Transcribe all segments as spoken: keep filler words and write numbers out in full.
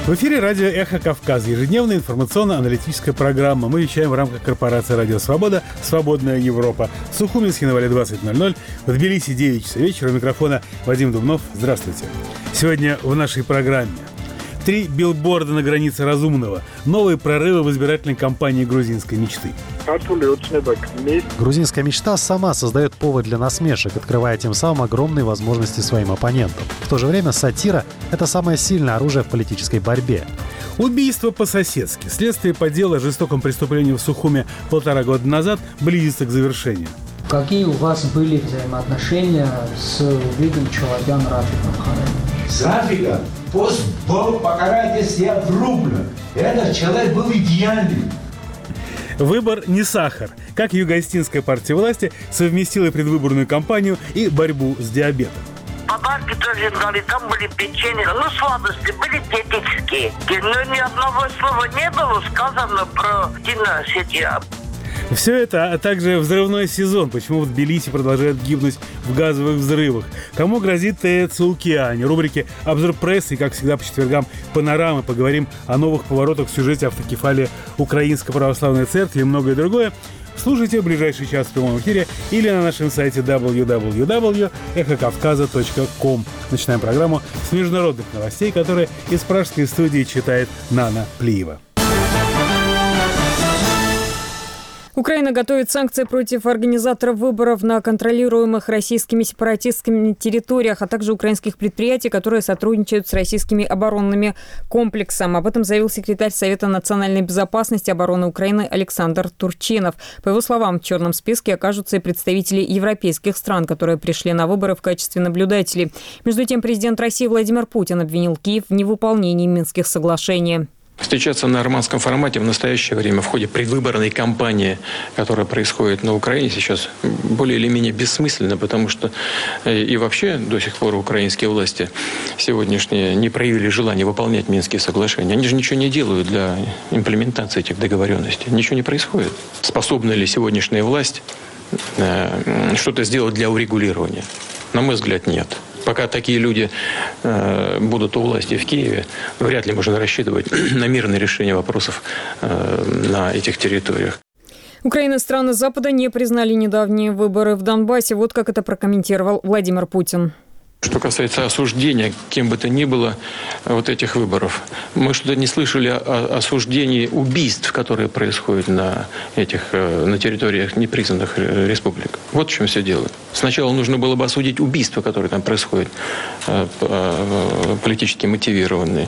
В эфире радио «Эхо Кавказа», ежедневная информационно-аналитическая программа. Мы вещаем в рамках корпорации «Радио Свобода», «Свободная Европа». В Сухуми, Схинвале двадцать ноль ноль, в Тбилиси девять часов вечера. У микрофона Вадим Дубнов. Здравствуйте. Сегодня в нашей программе три билборда на границе разумного, новые прорывы в избирательной кампании грузинской мечты. Грузинская мечта сама создает повод для насмешек, открывая тем самым огромные возможности своим оппонентам. В то же время сатира – это самое сильное оружие в политической борьбе. Убийство по-соседски. Следствие по делу о жестоком преступлении в Сухуме полтора года назад близится к завершению. Какие у вас были взаимоотношения с убитым человеком Рафиком Харари? С Рафиком? Пусть Бог покарает, если я врублю. Этот человек был идеальный. Выбор не сахар. Как юго-остинская партия власти совместила предвыборную кампанию и борьбу с диабетом. Подарки тоже дали, там были печенье, ну, сладости были диетические. Но ни одного слова не было сказано про киносети. Все это, а также взрывной сезон. Почему в Тбилиси продолжают гибнуть в газовых взрывах? Кому грозит ТЭЦ «Лукиане»? Рубрики «Обзор прессы» и, как всегда, по четвергам «Панорамы». Поговорим о новых поворотах в сюжете автокефалии Украинской Православной Церкви и многое другое. Слушайте в ближайший час в прямом эфире или на нашем сайте дабл ю дабл ю дабл ю точка эхо кавказа точка ком. Начинаем программу с международных новостей, которые из пражской студии читает Нана Плиева. Украина готовит санкции против организаторов выборов на контролируемых российскими сепаратистскими территориях, а также украинских предприятий, которые сотрудничают с российскими оборонными комплексами. Об этом заявил секретарь Совета национальной безопасности и обороны Украины Александр Турчинов. По его словам, в черном списке окажутся и представители европейских стран, которые пришли на выборы в качестве наблюдателей. Между тем, президент России Владимир Путин обвинил Киев в невыполнении Минских соглашений. Встречаться на нормандском формате в настоящее время в ходе предвыборной кампании, которая происходит на Украине сейчас, более или менее бессмысленно, потому что и вообще до сих пор украинские власти сегодняшние не проявили желания выполнять Минские соглашения. Они же ничего не делают для имплементации этих договоренностей. Ничего не происходит. Способна ли сегодняшняя власть что-то сделать для урегулирования? На мой взгляд, нет. Пока такие люди э, будут у власти в Киеве, вряд ли можно рассчитывать на мирное решение вопросов э, на этих территориях. Украина и страны Запада не признали недавние выборы в Донбассе. Вот как это прокомментировал Владимир Путин. Что касается осуждения, кем бы то ни было, вот этих выборов, мы что-то не слышали о осуждении убийств, которые происходят на этих, на территориях непризнанных республик. Вот в чем все дело. Сначала нужно было бы осудить убийства, которые там происходят, политически мотивированные.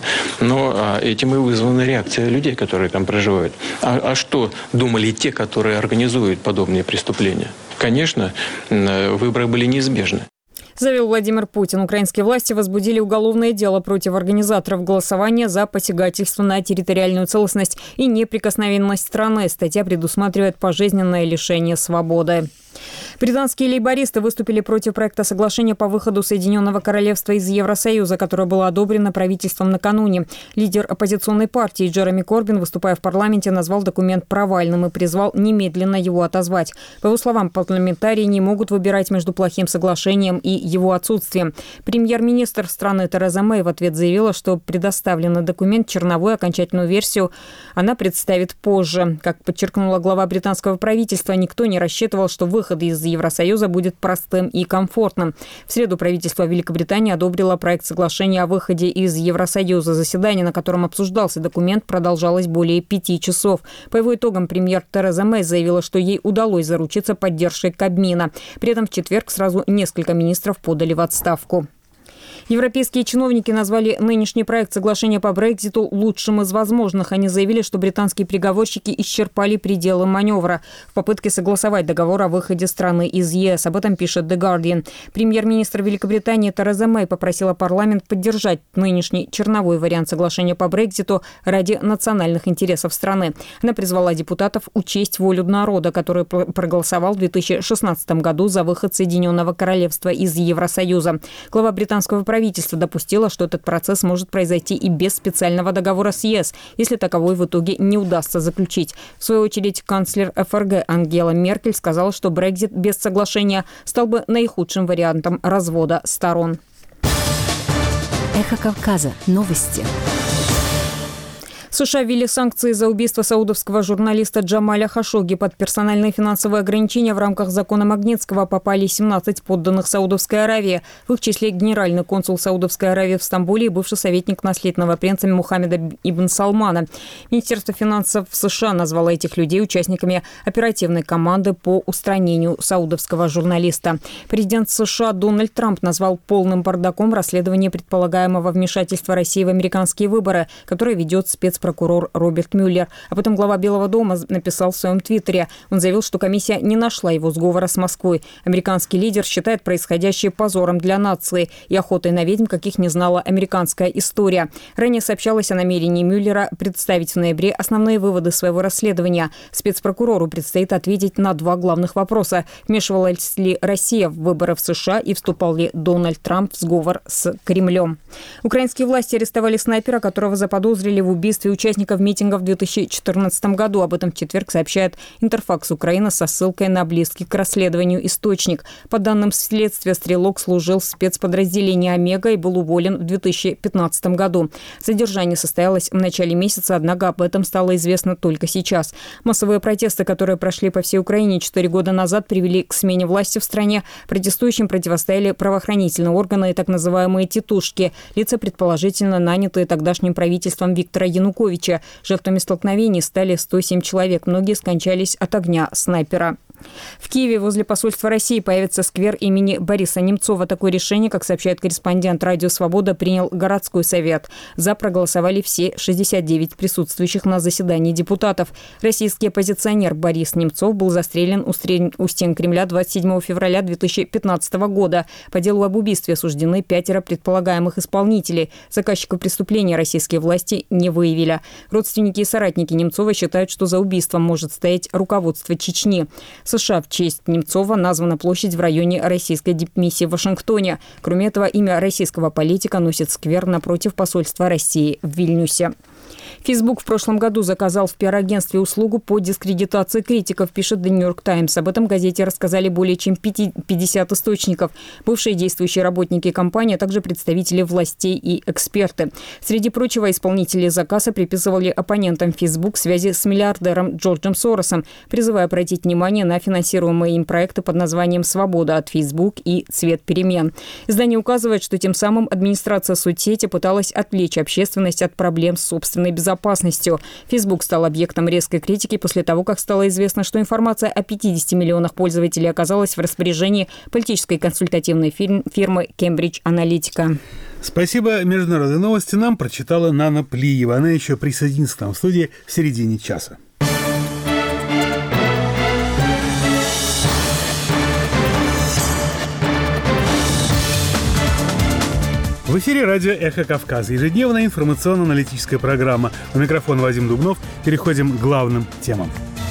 Но этим и вызвана реакция людей, которые там проживают. А, а что думали те, которые организуют подобные преступления? Конечно, выборы были неизбежны. Заявил Владимир Путин. Украинские власти возбудили уголовное дело против организаторов голосования за посягательство на территориальную целостность и неприкосновенность страны. Статья предусматривает пожизненное лишение свободы. Британские лейбористы выступили против проекта соглашения по выходу Соединенного Королевства из Евросоюза, которое было одобрено правительством накануне. Лидер оппозиционной партии Джереми Корбин, выступая в парламенте, назвал документ провальным и призвал немедленно его отозвать. По его словам, парламентарии не могут выбирать между плохим соглашением и его отсутствием. Премьер-министр страны Тереза Мэй в ответ заявила, что предоставленный документ, черновую окончательную версию, она представит позже. Как подчеркнула глава британского правительства, никто не рассчитывал, что выход из Евросоюза будет простым и комфортным. В среду правительство Великобритании одобрило проект соглашения о выходе из Евросоюза. Заседание, на котором обсуждался документ, продолжалось более пяти часов. По его итогам премьер Тереза Мэй заявила, что ей удалось заручиться поддержкой Кабмина. При этом в четверг сразу несколько министров подали в отставку. Европейские чиновники назвали нынешний проект соглашения по Брекситу лучшим из возможных. Они заявили, что британские переговорщики исчерпали пределы маневра в попытке согласовать договор о выходе страны из ЕС. Об этом пишет The Guardian. Премьер-министр Великобритании Тереза Мэй попросила парламент поддержать нынешний черновой вариант соглашения по Брекситу ради национальных интересов страны. Она призвала депутатов учесть волю народа, который проголосовал в две тысячи шестнадцатом году за выход Соединенного Королевства из Евросоюза. Глава британского правительства Правительство допустило, что этот процесс может произойти и без специального договора с ЕС, если таковой в итоге не удастся заключить. В свою очередь, канцлер эф эр гэ Ангела Меркель сказала, что Брексит без соглашения стал бы наихудшим вариантом развода сторон. Эхо Кавказа. Новости. США ввели санкции за убийство саудовского журналиста Джамаля Хашогги. Под персональные финансовые ограничения в рамках закона Магнитского попали семнадцать подданных Саудовской Аравии. В их числе генеральный консул Саудовской Аравии в Стамбуле и бывший советник наследного принца Мухаммеда ибн Салмана. Министерство финансов США назвало этих людей участниками оперативной команды по устранению саудовского журналиста. Президент США Дональд Трамп назвал полным бардаком расследование предполагаемого вмешательства России в американские выборы, которое ведет спецпрокурор прокурор Роберт Мюллер. А потом глава Белого дома написал в своем твиттере. Он заявил, что комиссия не нашла его сговора с Москвой. Американский лидер считает происходящее позором для нации и охотой на ведьм, каких не знала американская история. Ранее сообщалось о намерении Мюллера представить в ноябре основные выводы своего расследования. Спецпрокурору предстоит ответить на два главных вопроса. Вмешивалась ли Россия в выборы в США и вступал ли Дональд Трамп в сговор с Кремлем? Украинские власти арестовали снайпера, которого заподозрили в убийстве участников митинга в две тысячи четырнадцатом году. Об этом в четверг сообщает Интерфакс Украина со ссылкой на близкий к расследованию источник. По данным следствия, стрелок служил в спецподразделении «Омега» и был уволен в две тысячи пятнадцатом году. Задержание состоялось в начале месяца, однако об этом стало известно только сейчас. Массовые протесты, которые прошли по всей Украине четыре года назад, привели к смене власти в стране. Протестующим противостояли правоохранительные органы и так называемые «титушки», лица, предположительно нанятые тогдашним правительством Виктора Януковича. Жертвами столкновений стали сто семь человек. Многие скончались от огня снайпера. В Киеве возле посольства России появится сквер имени Бориса Немцова. Такое решение, как сообщает корреспондент «Радио Свобода», принял городской совет. За проголосовали все шестьдесят девять присутствующих на заседании депутатов. Российский оппозиционер Борис Немцов был застрелен у стен Кремля двадцать седьмого февраля две тысячи пятнадцатого года. По делу об убийстве осуждены пятеро предполагаемых исполнителей. Заказчиков преступления российские власти не выявили. Родственники и соратники Немцова считают, что за убийством может стоять руководство Чечни. США в честь Немцова названа площадь в районе российской дипмиссии в Вашингтоне. Кроме этого, имя российского политика носит сквер напротив посольства России в Вильнюсе. Фейсбук в прошлом году заказал в пиар-агентстве услугу по дискредитации критиков, пишет The New York Times. Об этом газете рассказали более чем пятьдесят источников. Бывшие действующие работники компании, а также представители властей и эксперты. Среди прочего, исполнители заказа приписывали оппонентам Facebook связи с миллиардером Джорджем Соросом, призывая обратить внимание на финансируемые им проекты под названием «Свобода от Facebook» и «Цвет перемен». Издание указывает, что тем самым администрация соцсети пыталась отвлечь общественность от проблем с собственной безопасностью. Facebook стал объектом резкой критики после того, как стало известно, что информация о пятидесяти миллионах пользователей оказалась в распоряжении политической консультативной фирмы Cambridge Analytica. Спасибо. Международные новости нам прочитала Нана Плиева. Она еще присоединится к нам в студии в середине часа. В эфире радио «Эхо Кавказа». Ежедневная информационно-аналитическая программа. У микрофона Вадим Дубнов. Переходим к главным темам.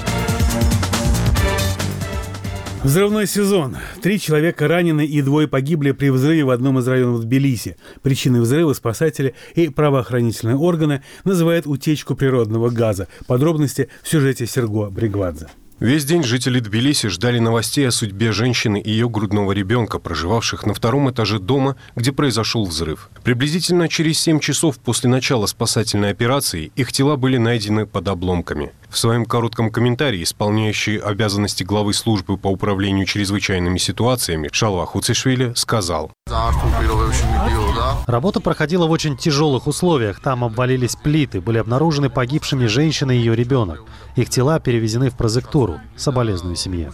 Взрывной сезон. Три человека ранены и двое погибли при взрыве в одном из районов Тбилиси. Причиной взрыва спасатели и правоохранительные органы называют утечку природного газа. Подробности в сюжете Серго Бригвадзе. Весь день жители Тбилиси ждали новостей о судьбе женщины и ее грудного ребенка, проживавших на втором этаже дома, где произошел взрыв. Приблизительно через семь часов после начала спасательной операции их тела были найдены под обломками. В своем коротком комментарии исполняющий обязанности главы службы по управлению чрезвычайными ситуациями Шалва Хуцишвили сказал: Работа проходила в очень тяжелых условиях. Там обвалились плиты, были обнаружены погибшими женщина и ее ребенок. Их тела перевезены в прозектуру. Соболезную семье.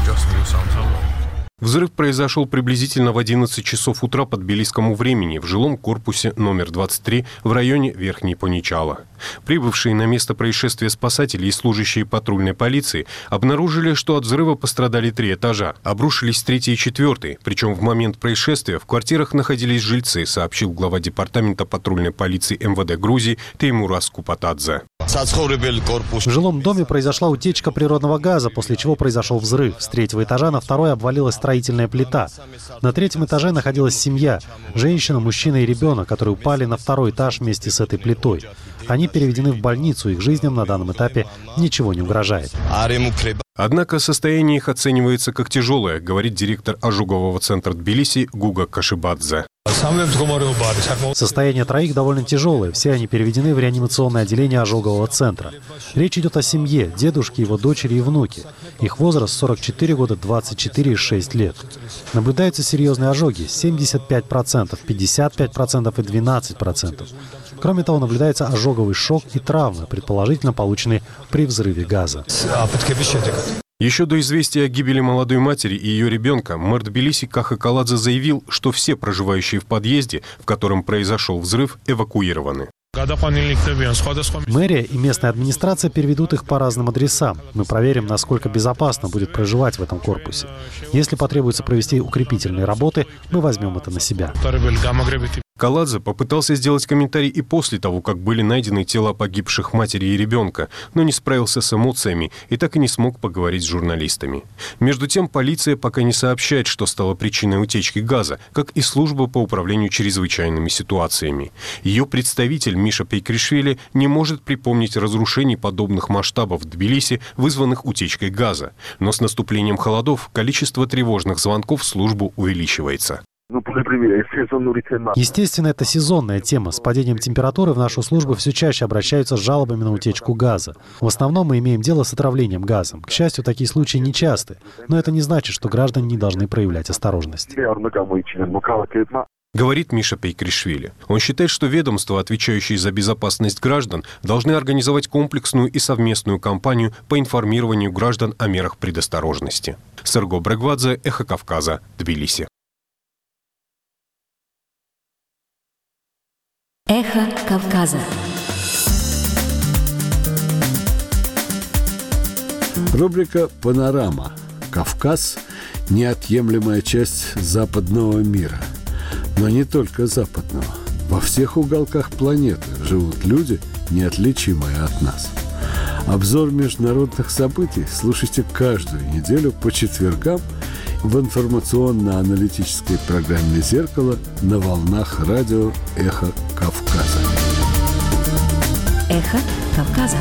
Взрыв произошел приблизительно в одиннадцать часов утра по тбилисскому времени в жилом корпусе номер двадцать три в районе Верхней Поничала. Прибывшие на место происшествия спасатели и служащие патрульной полиции обнаружили, что от взрыва пострадали три этажа. Обрушились третий и четвертый, причем в момент происшествия в квартирах находились жильцы, сообщил глава департамента патрульной полиции эм вэ дэ Грузии Теймурас Купатадзе. В жилом доме произошла утечка природного газа, после чего произошел взрыв. С третьего этажа на второй обвалилась строительная плита. На третьем этаже находилась семья, женщина, мужчина и ребенок, которые упали на второй этаж вместе с этой плитой. Они переведены в больницу, их жизням на данном этапе ничего не угрожает. Однако состояние их оценивается как тяжелое, говорит директор ожогового центра Тбилиси Гуга Кашибадзе. Состояние троих довольно тяжелое. Все они переведены в реанимационное отделение ожогового центра. Речь идет о семье, дедушке, его дочери и внуке. Их возраст сорок четыре года, двадцать четыре и шесть лет. Наблюдаются серьезные ожоги – семьдесят пять процентов, пятьдесят пять процентов и двенадцать процентов. Кроме того, наблюдается ожоговый шок и травмы, предположительно полученные при взрыве газа. Еще до известия о гибели молодой матери и ее ребенка мэр Тбилиси Каха Каладзе заявил, что все проживающие в подъезде, в котором произошел взрыв, эвакуированы. Мэрия и местная администрация переведут их по разным адресам. Мы проверим, насколько безопасно будет проживать в этом корпусе. Если потребуется провести укрепительные работы, мы возьмем это на себя. Каладзе попытался сделать комментарий и после того, как были найдены тела погибших матери и ребенка, но не справился с эмоциями и так и не смог поговорить с журналистами. Между тем, полиция пока не сообщает, что стало причиной утечки газа, как и служба по управлению чрезвычайными ситуациями. Ее представитель Миша Пейкришвили не может припомнить разрушений подобных масштабов в Тбилиси, вызванных утечкой газа. Но с наступлением холодов количество тревожных звонков в службу увеличивается. Естественно, это сезонная тема. С падением температуры в нашу службу все чаще обращаются с жалобами на утечку газа. В основном мы имеем дело с отравлением газом. К счастью, такие случаи нечасты. Но это не значит, что граждане не должны проявлять осторожность. Говорит Миша Пейкришвили. Он считает, что ведомства, отвечающие за безопасность граждан, должны организовать комплексную и совместную кампанию по информированию граждан о мерах предосторожности. Серго Брегвадзе, Эхо Кавказа, Тбилиси. Эхо Кавказа. Рубрика «Панорама». Кавказ – неотъемлемая часть западного мира. Но не только западного. Во всех уголках планеты живут люди, неотличимые от нас. Обзор международных событий слушайте каждую неделю по четвергам в информационно-аналитической программе «Зеркало» на волнах радио «Эхо Кавказа». Эхо Кавказа.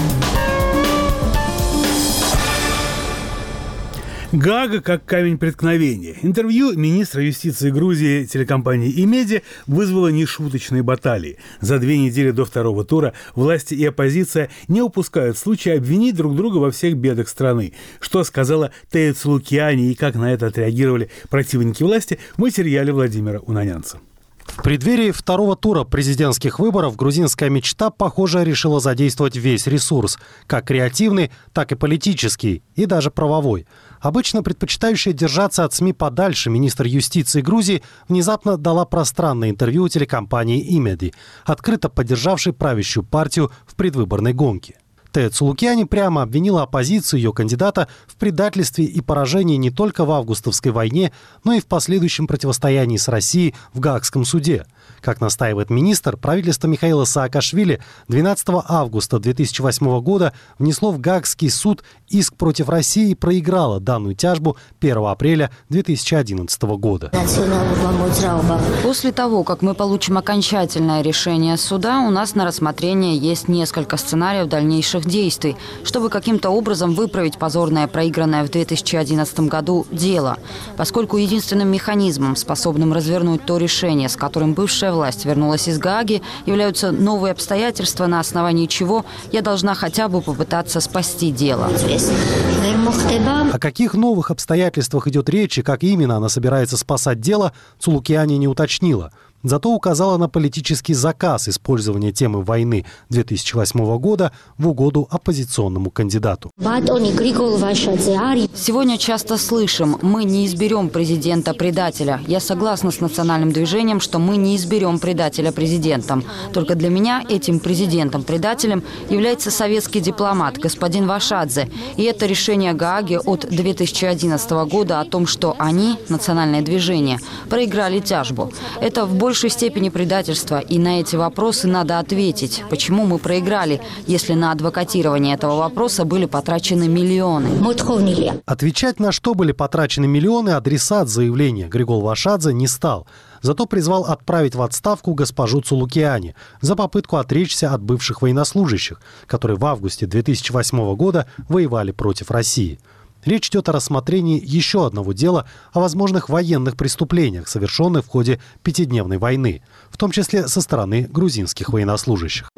Гаага как камень преткновения. Интервью министра юстиции Грузии телекомпании «Имеди» вызвало нешуточные баталии. За две недели до второго тура власти и оппозиция не упускают случая обвинить друг друга во всех бедах страны. Что сказала Тея Цулукиани и как на это отреагировали противники власти в материале Владимира Унанянца. В преддверии второго тура президентских выборов грузинская мечта, похоже, решила задействовать весь ресурс, как креативный, так и политический, и даже правовой. Обычно предпочитающая держаться от СМИ подальше министр юстиции Грузии внезапно дала пространное интервью телекомпании «Имеди», открыто поддержавшей правящую партию в предвыборной гонке. Тея Цулукиани прямо обвинила оппозицию, ее кандидата, в предательстве и поражении не только в августовской войне, но и в последующем противостоянии с Россией в Гаагском суде. Как настаивает министр, правительство Михаила Саакашвили двенадцатого августа две тысячи восьмого года внесло в Гаагский суд иск против России и проиграло данную тяжбу первого апреля две тысячи одиннадцатого года. После того, как мы получим окончательное решение суда, у нас на рассмотрение есть несколько сценариев дальнейших действий, чтобы каким-то образом выправить позорное проигранное в две тысячи одиннадцатом году дело. Поскольку единственным механизмом, способным развернуть то решение, с которым бывшая власть вернулась из Гааги, являются новые обстоятельства, на основании чего я должна хотя бы попытаться спасти дело. О каких новых обстоятельствах идет речь и как именно она собирается спасать дело, Цулукиани не уточнила. Зато указала на политический заказ использования темы войны две тысячи восьмого года в угоду оппозиционному кандидату. Сегодня часто слышим: мы не изберем президента-предателя. Я согласна с национальным движением, что мы не изберем предателя президентом. Только для меня этим президентом-предателем является советский дипломат господин Вашадзе. И это решение Гааги от две тысячи одиннадцатого года о том, что они, национальное движение, проиграли тяжбу. Это в большей степени предательство, и на эти вопросы надо ответить. Почему мы проиграли, если на адвокатирование этого вопроса были потрачены миллионы? Отвечать, на что были потрачены миллионы, адресат заявления Григол Вашадзе не стал. Зато призвал отправить в отставку госпожу Цулукиани за попытку отречься от бывших военнослужащих, которые в августе две тысячи восьмого года воевали против России. Речь идет о рассмотрении еще одного дела о возможных военных преступлениях, совершенных в ходе пятидневной войны, в том числе со стороны грузинских военнослужащих.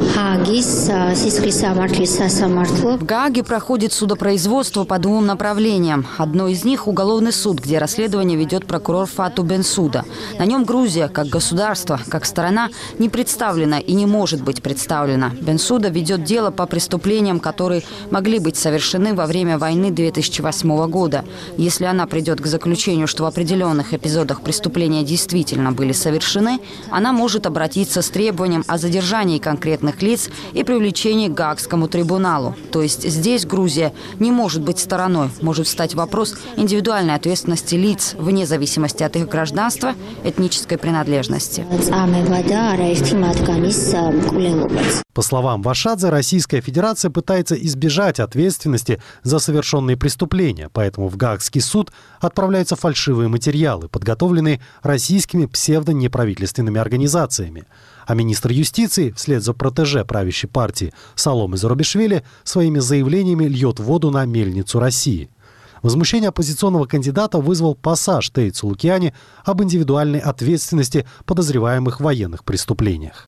В Гааге проходит судопроизводство по двум направлениям. Одно из них – уголовный суд, где расследование ведет прокурор Фату Бенсуда. На нем Грузия, как государство, как сторона, не представлена и не может быть представлена. Бенсуда ведет дело по преступлениям, которые могли быть совершены во время войны две тысячи восьмого года. Если она придет к заключению, что в определенных эпизодах преступления действительно были совершены, она может обратиться с требованием о задержании конкретных лиц и привлечении к Гаагскому трибуналу. То есть здесь Грузия не может быть стороной. Может встать вопрос индивидуальной ответственности лиц вне зависимости от их гражданства, этнической принадлежности. По словам Вашадзе, Российская Федерация пытается избежать ответственности за совершенные преступления, поэтому в Гаагский суд отправляются фальшивые материалы, подготовленные российскими псевдонеправительственными организациями. А министр юстиции, вслед за протеже правящей партии Саломе Зурабишвили, своими заявлениями льет воду на мельницу России. Возмущение оппозиционного кандидата вызвал пассаж Теи Цулукиани об индивидуальной ответственности подозреваемых в военных преступлениях.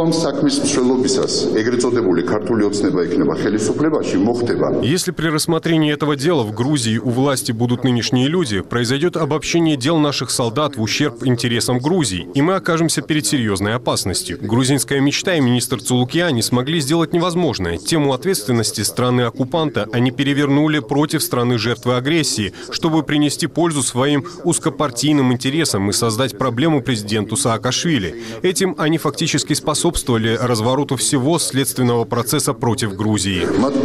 Если при рассмотрении этого дела в Грузии у власти будут нынешние люди, произойдет обобщение дел наших солдат в ущерб интересам Грузии, и мы окажемся перед серьезной опасностью. Грузинская мечта и министр Цулукиани смогли сделать невозможное. Тему ответственности страны-оккупанта они перевернули против страны жертвы агрессии, чтобы принести пользу своим узкопартийным интересам и создать проблему президенту Саакашвили. Этим они фактически способствовали развороту всего следственного процесса против Грузии.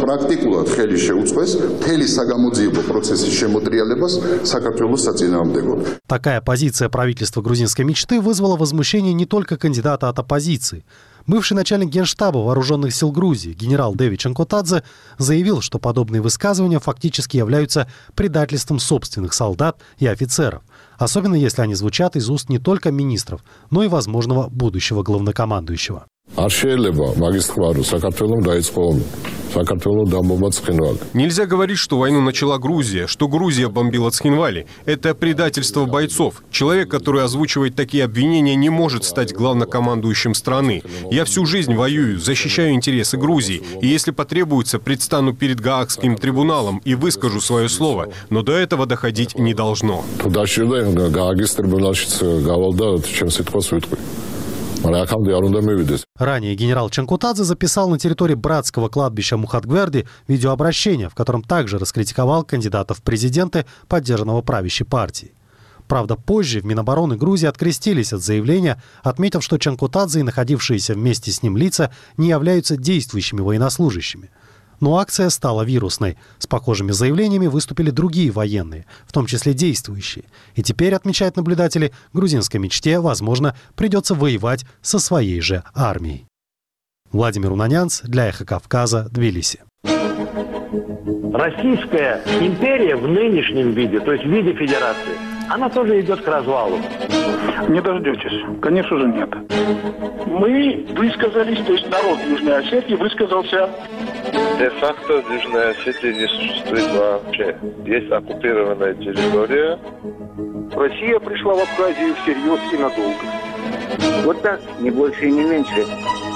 Такая позиция правительства грузинской мечты вызвала возмущение не только кандидата от оппозиции. Бывший начальник Генштаба Вооруженных сил Грузии генерал Деви Чанкотадзе заявил, что подобные высказывания фактически являются предательством собственных солдат и офицеров, особенно если они звучат из уст не только министров, но и возможного будущего главнокомандующего. Нельзя говорить, что войну начала Грузия, что Грузия бомбила Цхинвали. Это предательство бойцов. Человек, который озвучивает такие обвинения, не может стать главнокомандующим страны. Я всю жизнь воюю, защищаю интересы Грузии. И если потребуется, предстану перед Гаагским трибуналом и выскажу свое слово. Но до этого доходить не должно. Ранее генерал Чанкотадзе записал на территории братского кладбища Мухатгверди видеообращение, в котором также раскритиковал кандидата в президенты, поддержанного правящей партией. Правда, позже в Минобороны Грузии открестились от заявления, отметив, что Чанкотадзе и находившиеся вместе с ним лица не являются действующими военнослужащими. Но акция стала вирусной. С похожими заявлениями выступили другие военные, в том числе действующие. И теперь, отмечают наблюдатели, грузинской мечте, возможно, придется воевать со своей же армией. Владимир Унанянц для «Эхо Кавказа», Тбилиси. Российская империя в нынешнем виде, то есть в виде федерации, она тоже идет к развалу. Не дождетесь. Конечно же, нет. Мы высказались, то есть народ Южной Осетии высказался. Де-факто Южной Осетии не существует вообще. Есть оккупированная территория. Россия пришла в Абхазию всерьез и надолго. Вот так, не больше и не меньше.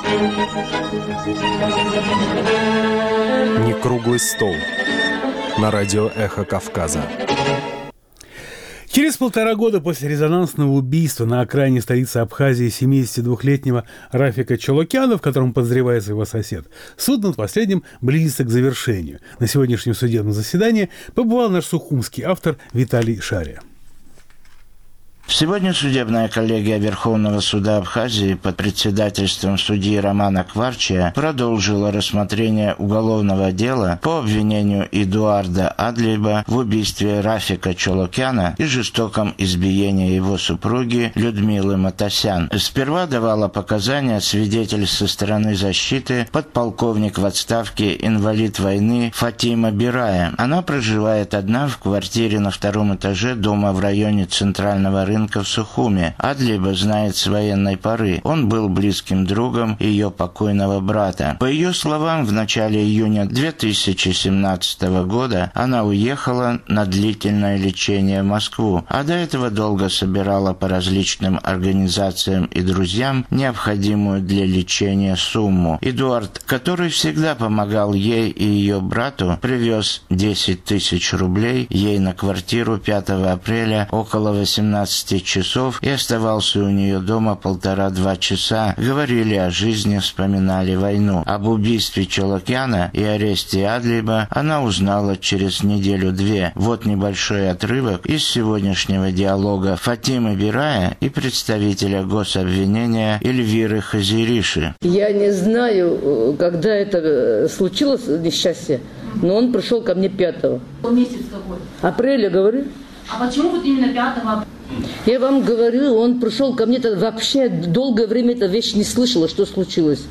Не круглый стол. На радио «Эхо Кавказа». Через полтора года после резонансного убийства на окраине столицы Абхазии семидесятидвухлетнего Рафика Чолокяна, в котором подозревается его сосед, суд над последним близится к завершению. На сегодняшнем судебном заседании побывал наш сухумский автор Виталий Шария. Сегодня судебная коллегия Верховного суда Абхазии под председательством судьи Романа Кварчия продолжила рассмотрение уголовного дела по обвинению Эдуарда Адлиба в убийстве Рафика Чолокяна и жестоком избиении его супруги Людмилы Матасян. Сперва давала показания свидетель со стороны защиты, подполковник в отставке, инвалид войны Фатима Бирая. Она проживает одна в квартире на втором этаже дома в районе Центрального рынка вечеринка в Сухуме. Адлиба знает с военной поры. Он был близким другом ее покойного брата. По ее словам, в начале июня две тысячи семнадцатого года она уехала на длительное лечение в Москву, а до этого долго собирала по различным организациям и друзьям необходимую для лечения сумму. Эдуард, который всегда помогал ей и ее брату, привез десять тысяч рублей ей на квартиру пятого апреля около восемнадцати часов и оставался у нее дома полтора-два часа. Говорили о жизни, вспоминали войну. Об убийстве Чолокяна и аресте Адлиба она узнала через неделю-две. Вот небольшой отрывок из сегодняшнего диалога Фатимы Бирая и представителя гособвинения Эльвиры Хазириши. Я не знаю, когда это случилось, несчастье, но он пришел ко мне пятого. Месяц какой? Апреля, говорю. А почему вот именно пятого? Я вам говорю, он пришел ко мне, вообще долгое время эта вещь не слышала, что случилось.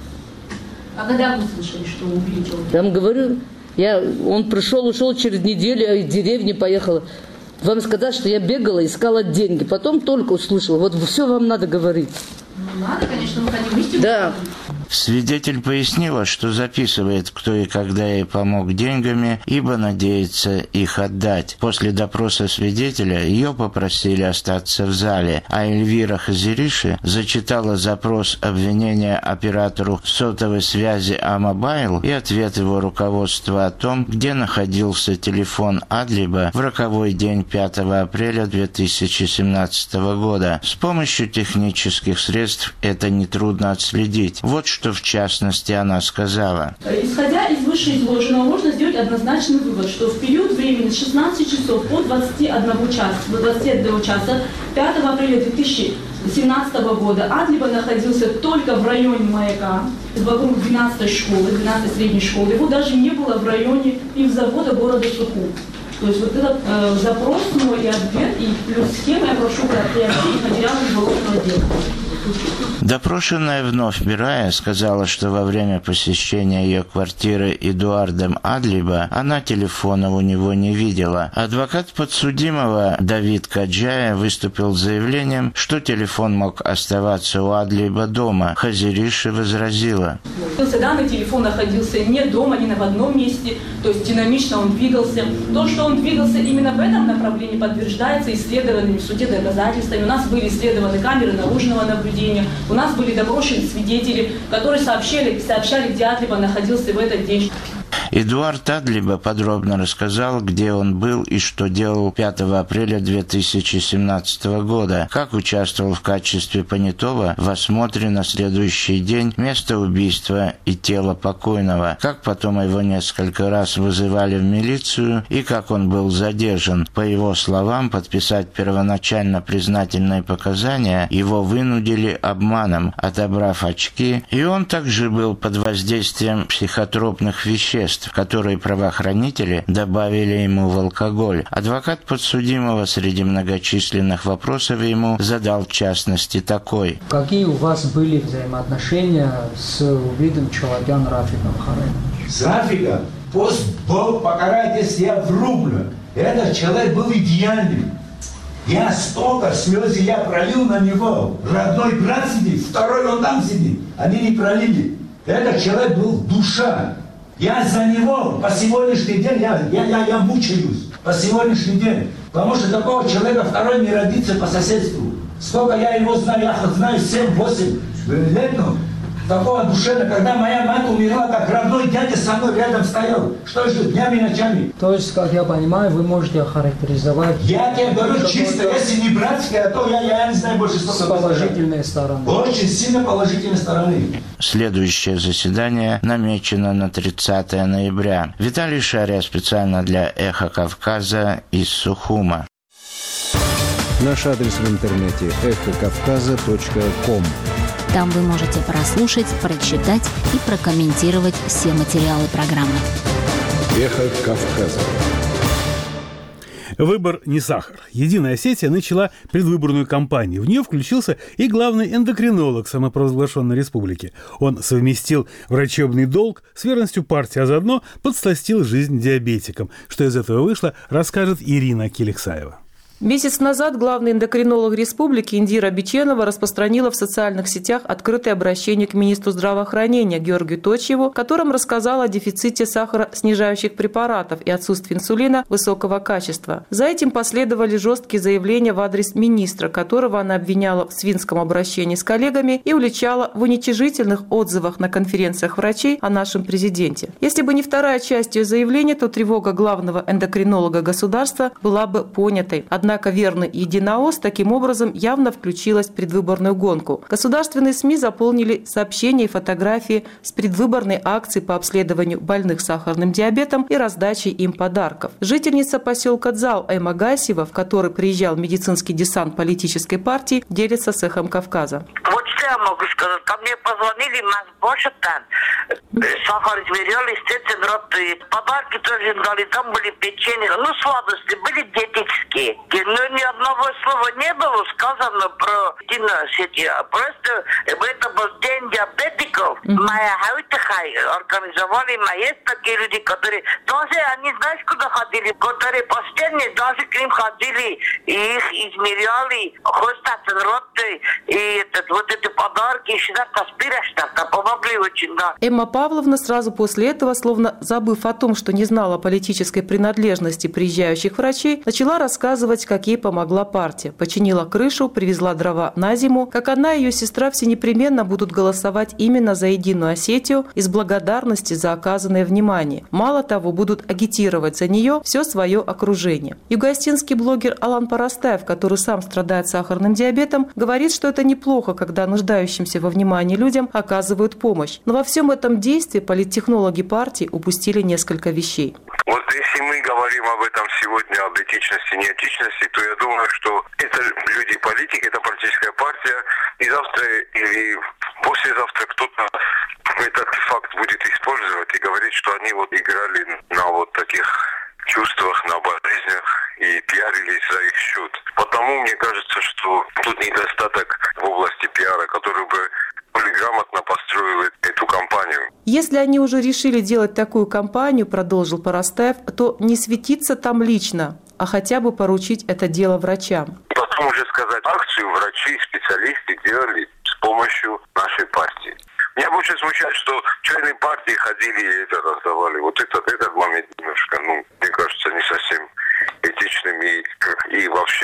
А когда вы слышали, что убили человека? Я вам говорю, я, он пришел, ушел через неделю, я из деревни поехала. Вам сказать, что я бегала, искала деньги, потом только услышала. Вот все вам надо говорить. Ну, надо, конечно, мы хотим истину. Да. Свидетель пояснила, что записывает, кто и когда ей помог деньгами, ибо надеется их отдать. После допроса свидетеля ее попросили остаться в зале, а Эльвира Хазириши зачитала запрос обвинения оператору сотовой связи А-Мобайл и ответ его руководства о том, где находился телефон Адлиба в роковой день пятого апреля две тысячи семнадцатого года. С помощью технических средств это нетрудно отследить. Вот что в частности она сказала. Исходя из вышеизложенного, можно сделать однозначный вывод, что в период времени с шестнадцати часов по двадцать один час, до двадцати одного часа пятого апреля две тысячи семнадцатого года Адлиба находился только в районе Маяка, вокруг двенадцатой школы, двенадцатой средней школы. Его даже не было в районе пивзавода города Сухум. То есть вот этот э, запрос мой и ответ, и плюс схема я прошу приобрести материалы уголовного дела. Допрошенная вновь Бирая сказала, что во время посещения ее квартиры Эдуардом Адлиба она телефона у него не видела. Адвокат подсудимого Давид Каджая выступил с заявлением, что телефон мог оставаться у Адлиба дома. Хазириши возразила. Данный телефон находился не дома, не в одном месте, то есть динамично он двигался. То, что он двигался именно в этом направлении, подтверждается исследованными в суде доказательствами. У нас были исследованы камеры наружного наблюдения, у нас были допрошены свидетели, которые сообщали, сообщали, где Адлиба находился в этот день. Эдуард Адлиба подробно рассказал, где он был и что делал пятого апреля две тысячи семнадцатого года, как участвовал в качестве понятого в осмотре на следующий день места убийства и тела покойного, как потом его несколько раз вызывали в милицию и как он был задержан. По его словам, подписать первоначально признательные показания его вынудили обманом, отобрав очки, и он также был под воздействием психотропных веществ, которые правоохранители добавили ему в алкоголь. Адвокат подсудимого среди многочисленных вопросов ему задал в частности такой. Какие у вас были взаимоотношения с убитым Чолокян Рафиком Хараевичем? С Рафиком? Пусть Бог покарает, если я врублю. Этот человек был идеальный. Я столько слез я пролил на него. Родной брат сидит, второй он там сидит. Они не пролили. Этот человек был душа. Я за него по сегодняшний день, я, я, я, я мучаюсь по сегодняшний день. Потому что такого человека второй не родится по соседству. Сколько я его знаю, я знаю семь-восемь лет, ну, такого душевного, когда моя мать умерла, как родной дядя со мной рядом стоял. Что же, днями и ночами. То есть, как я понимаю, вы можете охарактеризовать... Я тебе говорю чисто, если не братское, а то я, я не знаю больше, что... С положительной стороны. Очень сильно положительной стороны. Следующее заседание намечено на тридцатое ноября. Виталий Шария специально для «Эхо Кавказа» из Сухума. Наш адрес в интернете эхо кавказа точка ком. Там вы можете прослушать, прочитать и прокомментировать все материалы программы. Эхо Кавказа. Выбор не сахар. Единая Осетия начала предвыборную кампанию. В нее включился и главный эндокринолог самопровозглашенной республики. Он совместил врачебный долг с верностью партии, а заодно подсластил жизнь диабетикам. Что из этого вышло, расскажет Ирина Келексаева. Месяц назад главный эндокринолог республики Индира Биченова распространила в социальных сетях открытое обращение к министру здравоохранения Георгию Точьеву, в котором рассказала о дефиците сахароснижающих препаратов и отсутствии инсулина высокого качества. За этим последовали жесткие заявления в адрес министра, которого она обвиняла в свинском обращении с коллегами и уличала в уничижительных отзывах на конференциях врачей о нашем президенте. Если бы не вторая часть ее заявления, то тревога главного эндокринолога государства была бы понятой. Однако верный единоос таким образом явно включилась в предвыборную гонку. Государственные СМИ заполнили сообщения и фотографии с предвыборной акцией по обследованию больных сахарным диабетом и раздачей им подарков. Жительница поселка Дзау Эмма Гасева, в который приезжал медицинский десант политической партии, делится с «Эхом Кавказа». Вот что я могу сказать. Ко мне позвонили, нас больше там. Сахар измеряли, естественно, подарки тоже дали, там были печенье, ну, сладости, были диетические. Но ни одного слова не было сказано про диносити. Просто это был день диабетиков. Моя Хаутахай организовали, есть такие люди, которые даже, они знаешь, куда ходили, которые последние даже к ним ходили, и их измеряли, хостатен роты, и этот, вот эти подарки, что-то спира, что-то помогли очень, да. Эмма Павловна сразу после этого, словно забыв о том, что не знала политической принадлежности приезжающих врачей, начала рассказывать, как ей помогла партия. Починила крышу, привезла дрова на зиму, как она и ее сестра все непременно будут голосовать именно за Единую Осетию из благодарности за оказанное внимание. Мало того, будут агитировать за нее все свое окружение. Югоостинский блогер Алан Парастаев, который сам страдает сахарным диабетом, говорит, что это неплохо, когда нуждающимся во внимании людям оказывают помощь. Но во всем этом действии политтехнологи партии упустили несколько вещей. Вот если мы говорим об этом сегодня, об этичности, неэтичности, то я думаю, что это люди политики, это политическая партия, и завтра или послезавтра кто-то этот факт будет использовать и говорить, что они вот играли на вот таких чувствах, на болезнях и пиарились за их счет. Потому мне кажется, что тут недостаток в области пиара, который бы грамотно построили эту кампанию. Если они уже решили делать такую кампанию, продолжил Парастаев, то не светиться там лично, а хотя бы поручить это дело врачам. Потом уже сказать, акцию врачи, специалисты делали с помощью нашей партии. Меня больше смущает, что члены партии ходили и это раздавали. Вот этот, этот момент немножко, ну, мне кажется, не совсем этичным и, и вообще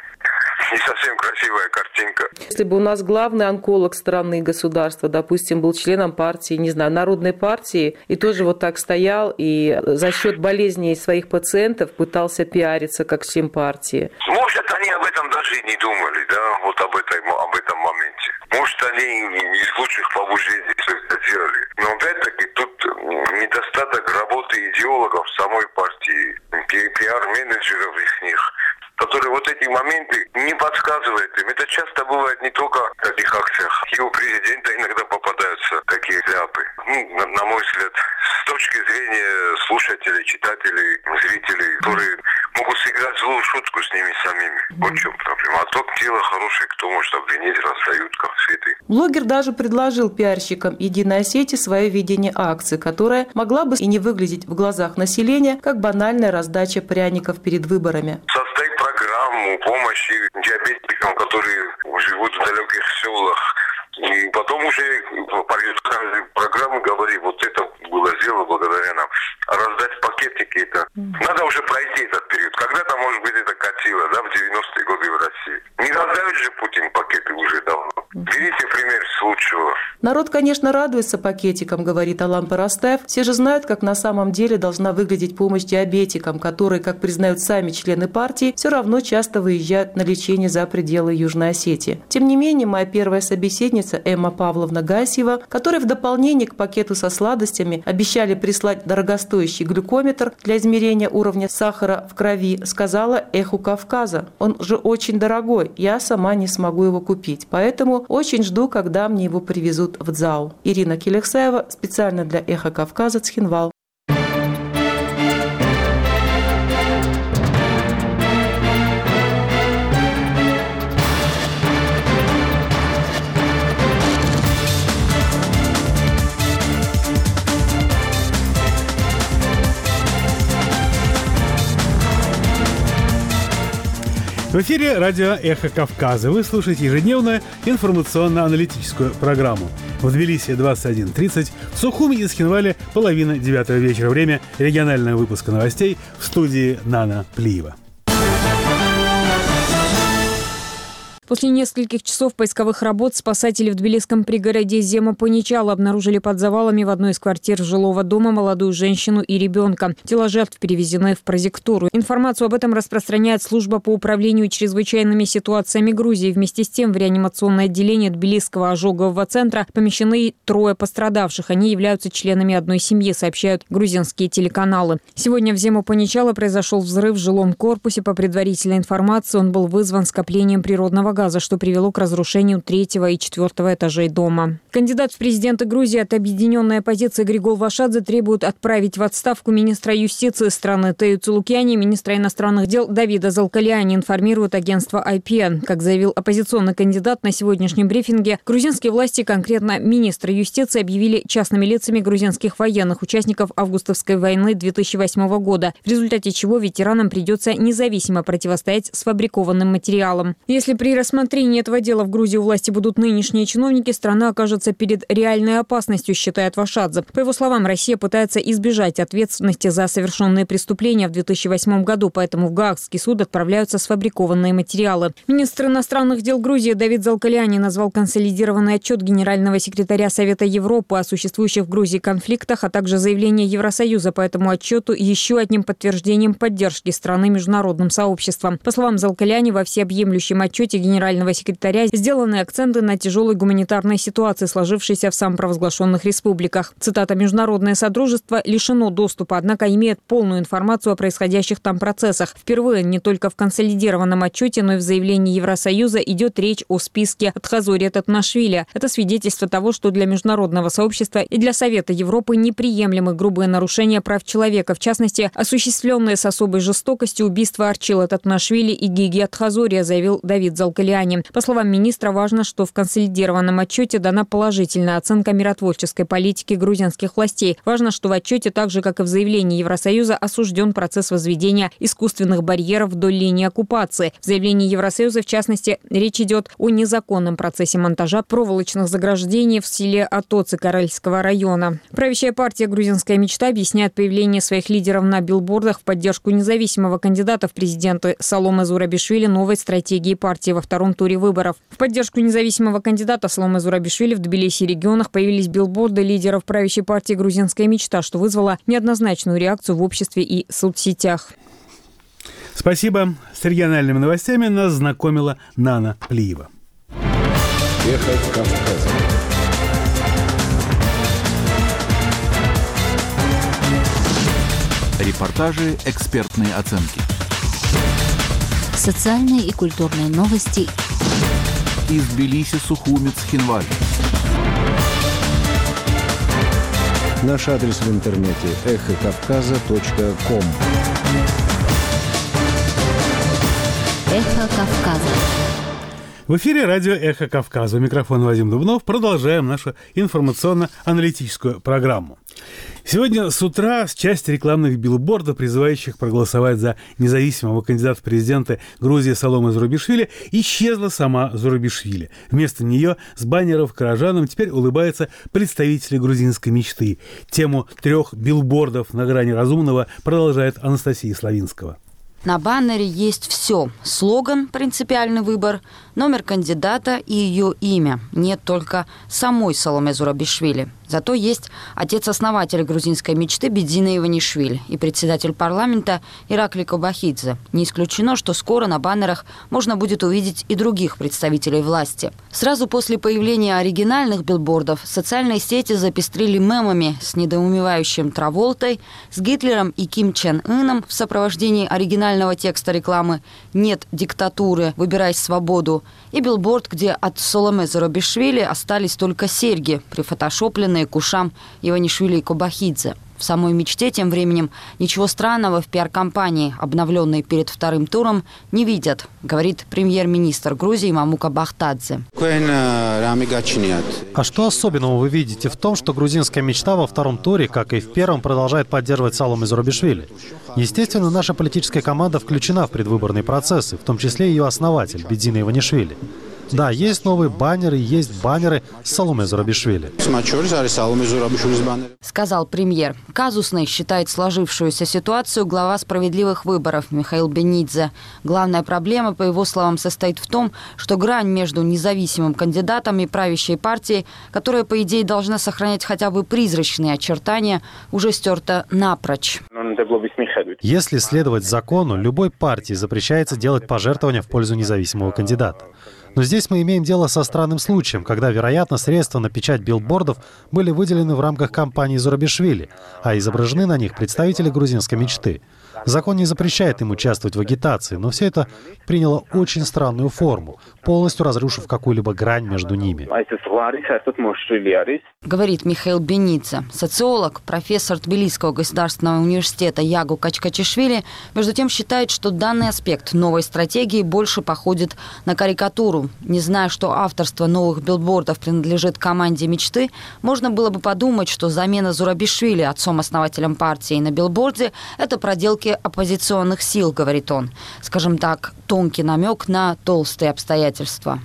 не совсем красивая картинка. Если бы у нас главный онколог страны и государства, допустим, был членом партии, не знаю, Народной партии, и тоже вот так стоял и за счет болезней своих пациентов пытался пиариться как член партии. Может, они об этом даже и не думали, да, вот об, этой, об этом моменте. Может, они из лучших побуждений все это делали. Но опять-таки тут недостаток работы идеологов самой партии, пиар-менеджеров их них, которые вот эти моменты не подсказывают им. Это часто бывает не только в таких акциях. И у президента иногда попадаются такие ляпы. Ну, на, на мой взгляд, с точки зрения слушателей, читателей, зрителей, которые могут сыграть злую шутку с ними самими. Вот в чем проблема. А то дело хорошее, кто может обвинить, раздают конфеты. Блогер даже предложил пиарщикам Единой Осетии свое видение акции, которая могла бы и не выглядеть в глазах населения как банальная раздача пряников перед выборами. Составить программу помощи диабетикам, которые живут в далеких селах. И потом уже пойдет каждую программу, говорит, вот это было сделано благодаря нам. А раздать пакетики, это... Надо уже пройти этот период. Когда-то, может быть, это катило, да, в девяностые годы в России. Не раздает же Путин пакеты уже давно. Берите пример с лучшего. Народ, конечно, радуется пакетикам, говорит Алан Парастаев. Все же знают, как на самом деле должна выглядеть помощь диабетикам, которые, как признают сами члены партии, все равно часто выезжают на лечение за пределы Южной Осетии. Тем не менее, моя первая собеседница Эмма Павловна Гасева, которой в дополнение к пакету со сладостями обещали прислать дорогостоящий глюкометр для измерения уровня сахара в крови, сказала «Эху Кавказа». Он же очень дорогой, я сама не смогу его купить, поэтому очень жду, когда мне его привезут в Дзау. Ирина Келексаева, специально для «Эха Кавказа», Цхинвал. В эфире радио «Эхо Кавказа». Вы слушаете ежедневную информационно-аналитическую программу. В Тбилиси двадцать один тридцать, в Сухуми и Схинвале половина девятого вечера. Время регионального выпуска новостей в студии Нана Плиева. После нескольких часов поисковых работ спасатели в тбилисском пригороде Зема-Поничало обнаружили под завалами в одной из квартир жилого дома молодую женщину и ребенка. Тела жертв перевезены в Прозектуру. Информацию об этом распространяет служба по управлению чрезвычайными ситуациями Грузии. Вместе с тем в реанимационное отделение Тбилисского ожогового центра помещены трое пострадавших. Они являются членами одной семьи, сообщают грузинские телеканалы. Сегодня в Зему-Поничало произошел взрыв в жилом корпусе. По предварительной информации он был вызван скоплением природного газа, что привело к разрушению третьего и четвертого этажей дома. Кандидат в президенты Грузии от объединенной оппозиции Григол Вашадзе требует отправить в отставку министра юстиции страны Тею Цулукяни. Министра иностранных дел Давида Залкалиани информирует агентство ай пи эн. Как заявил оппозиционный кандидат на сегодняшнем брифинге, грузинские власти, конкретно министра юстиции, объявили частными лицами грузинских военных, участников августовской войны две тысячи восьмого года, в результате чего ветеранам придется независимо противостоять сфабрикованным материалам. Если при рассмотрении этого дела в Грузии у власти будут нынешние чиновники, страна окажется перед реальной опасностью, считает Вашадзе. По его словам, Россия пытается избежать ответственности за совершенные преступления в две тысячи восьмом году, поэтому в Гаагский суд отправляются сфабрикованные материалы. Министр иностранных дел Грузии Давид Залкалиани назвал консолидированный отчет генерального секретаря Совета Европы о существующих в Грузии конфликтах, а также заявление Евросоюза по этому отчету еще одним подтверждением поддержки страны международным сообществом. По словам Залкалиани, во всеобъемлющем отчете генерального секретаря сделаны акценты на тяжелой гуманитарной ситуации, сложившейся в самопровозглашенных республиках. Цитата: «Международное содружество лишено доступа, однако имеет полную информацию о происходящих там процессах. Впервые не только в консолидированном отчете, но и в заявлении Евросоюза идет речь о списке Тхазори Татнашвили. Это свидетельство того, что для международного сообщества и для Совета Европы неприемлемы грубые нарушения прав человека, в частности, осуществленные с особой жестокостью убийства Арчила Татнашвили и Гиги Тхазория», заявил Давид Залкалиани. По словам министра, важно, что в консолидированном отчете дана положительная оценка миротворческой политики грузинских властей. Важно, что в отчете, так же как и в заявлении Евросоюза, осужден процесс возведения искусственных барьеров вдоль линии оккупации. В заявлении Евросоюза, в частности, речь идет о незаконном процессе монтажа проволочных заграждений в селе Атоци Карельского района. Правящая партия «Грузинская мечта» объясняет появление своих лидеров на билбордах в поддержку независимого кандидата в президенты Саломе Зурабишвили новой стратегии партии во втором туре выборов. В поддержку независимого кандидата Саломе Зурабишвили в Тбилиси и регионах появились билборды лидеров правящей партии «Грузинская мечта», что вызвало неоднозначную реакцию в обществе и соцсетях. Спасибо. С региональными новостями нас знакомила Нана Плиева. Эхо Кавказа. Репортажи, экспертные оценки. Социальные и культурные новости из Тбилиси, Сухуми, Цхинвали. Наш адрес в интернете эхо кавказа точка ком. Эхо Кавказа. В эфире радио «Эхо Кавказа». У микрофона Вадим Дубнов. Продолжаем нашу информационно-аналитическую программу. Сегодня с утра с части рекламных билбордов, призывающих проголосовать за независимого кандидата в президенты Грузии Саломе Зурабишвили, исчезла сама Зурабишвили. Вместо нее с баннеров к горожанам теперь улыбаются представители грузинской мечты. Тему трех билбордов на грани разумного продолжает Анастасия Славинского. На баннере есть все. Слоган «Принципиальный выбор», номер кандидата и ее имя. Нет только самой Саломе Зурабишвили. Зато есть отец-основатель грузинской мечты Бедзина Иванишвили и председатель парламента Иракли Кобахидзе. Не исключено, что скоро на баннерах можно будет увидеть и других представителей власти. Сразу после появления оригинальных билбордов социальные сети запестрили мемами с недоумевающим Траволтой, с Гитлером и Ким Чен Ыном в сопровождении оригинального текста рекламы «Нет диктатуры, выбирай свободу» и билборд, где от Саломе Зурабишвили остались только серьги, прифотошопленные к ушам Иванишвили и Кобахидзе. В В самой мечте тем временем ничего странного в пиар-компании, обновленной перед вторым туром, не видят, говорит премьер-министр Грузии Мамука Бахтадзе. А что особенного вы видите в том, что грузинская мечта во втором туре, как и в первом, продолжает поддерживать Саломе Зурабишвили? Естественно, наша политическая команда включена в предвыборные процессы, в том числе ее основатель Бедзина Иванишвили. Да, есть новые баннеры, есть баннеры с Саломе Зурабишвили. Сказал премьер. Казусной считает сложившуюся ситуацию глава справедливых выборов Михаил Бенидзе. Главная проблема, по его словам, состоит в том, что грань между независимым кандидатом и правящей партией, которая, по идее, должна сохранять хотя бы призрачные очертания, уже стерта напрочь. Если следовать закону, любой партии запрещается делать пожертвования в пользу независимого кандидата. Но здесь мы имеем дело со странным случаем, когда, вероятно, средства на печать билбордов были выделены в рамках кампании Зурабишвили, а изображены на них представители грузинской мечты. Закон не запрещает им участвовать в агитации, но все это приняло очень странную форму, полностью разрушив какую-либо грань между ними. Говорит Михаил Бенидзе. Социолог, профессор Тбилисского государственного университета Ягу Качкачишвили, между тем считает, что данный аспект новой стратегии больше походит на карикатуру. Не зная, что авторство новых билбордов принадлежит команде мечты, можно было бы подумать, что замена Зурабишвили отцом-основателем партии на билборде – это проделки оппозиционных сил, говорит он. Скажем так, тонкий намек на толстые обстоятельства.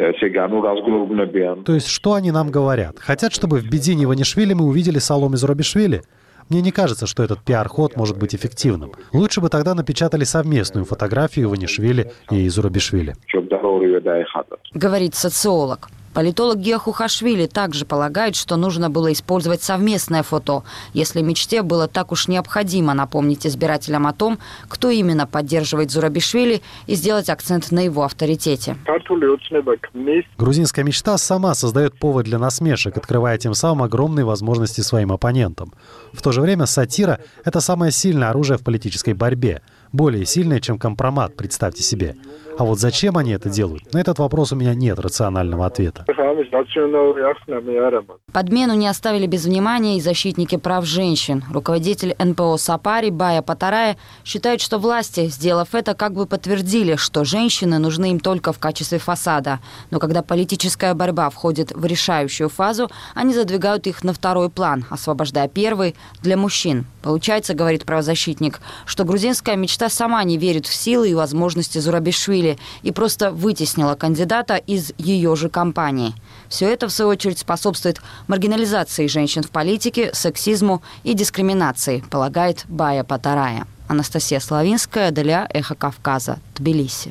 То есть, что они нам говорят? Хотят, чтобы в Бедзине Иванишвили мы увидели Саломе Зурабишвили? Мне не кажется, что этот пиар-ход может быть эффективным. Лучше бы тогда напечатали совместную фотографию Иванишвили и Зурабишвили. Говорит социолог. Политолог Гия Хухашвили также полагает, что нужно было использовать совместное фото, если мечте было так уж необходимо напомнить избирателям о том, кто именно поддерживает Зурабишвили, и сделать акцент на его авторитете. Грузинская мечта сама создает повод для насмешек, открывая тем самым огромные возможности своим оппонентам. В то же время сатира – это самое сильное оружие в политической борьбе. Более сильное, чем компромат, представьте себе. А вот зачем они это делают? На этот вопрос у меня нет рационального ответа. Подмену не оставили без внимания и защитники прав женщин. Руководитель эн пэ о Сапари Бая Патарая считает, что власти, сделав это, как бы подтвердили, что женщины нужны им только в качестве фасада. Но когда политическая борьба входит в решающую фазу, они задвигают их на второй план, освобождая первый для мужчин. Получается, говорит правозащитник, что грузинская мечта сама не верит в силы и возможности Зурабишвили и просто вытеснила кандидата из ее же кампании. Все это, в свою очередь, способствует маргинализации женщин в политике, сексизму и дискриминации, полагает Бая Патарая. Анастасия Славинская для «Эхо Кавказа», Тбилиси.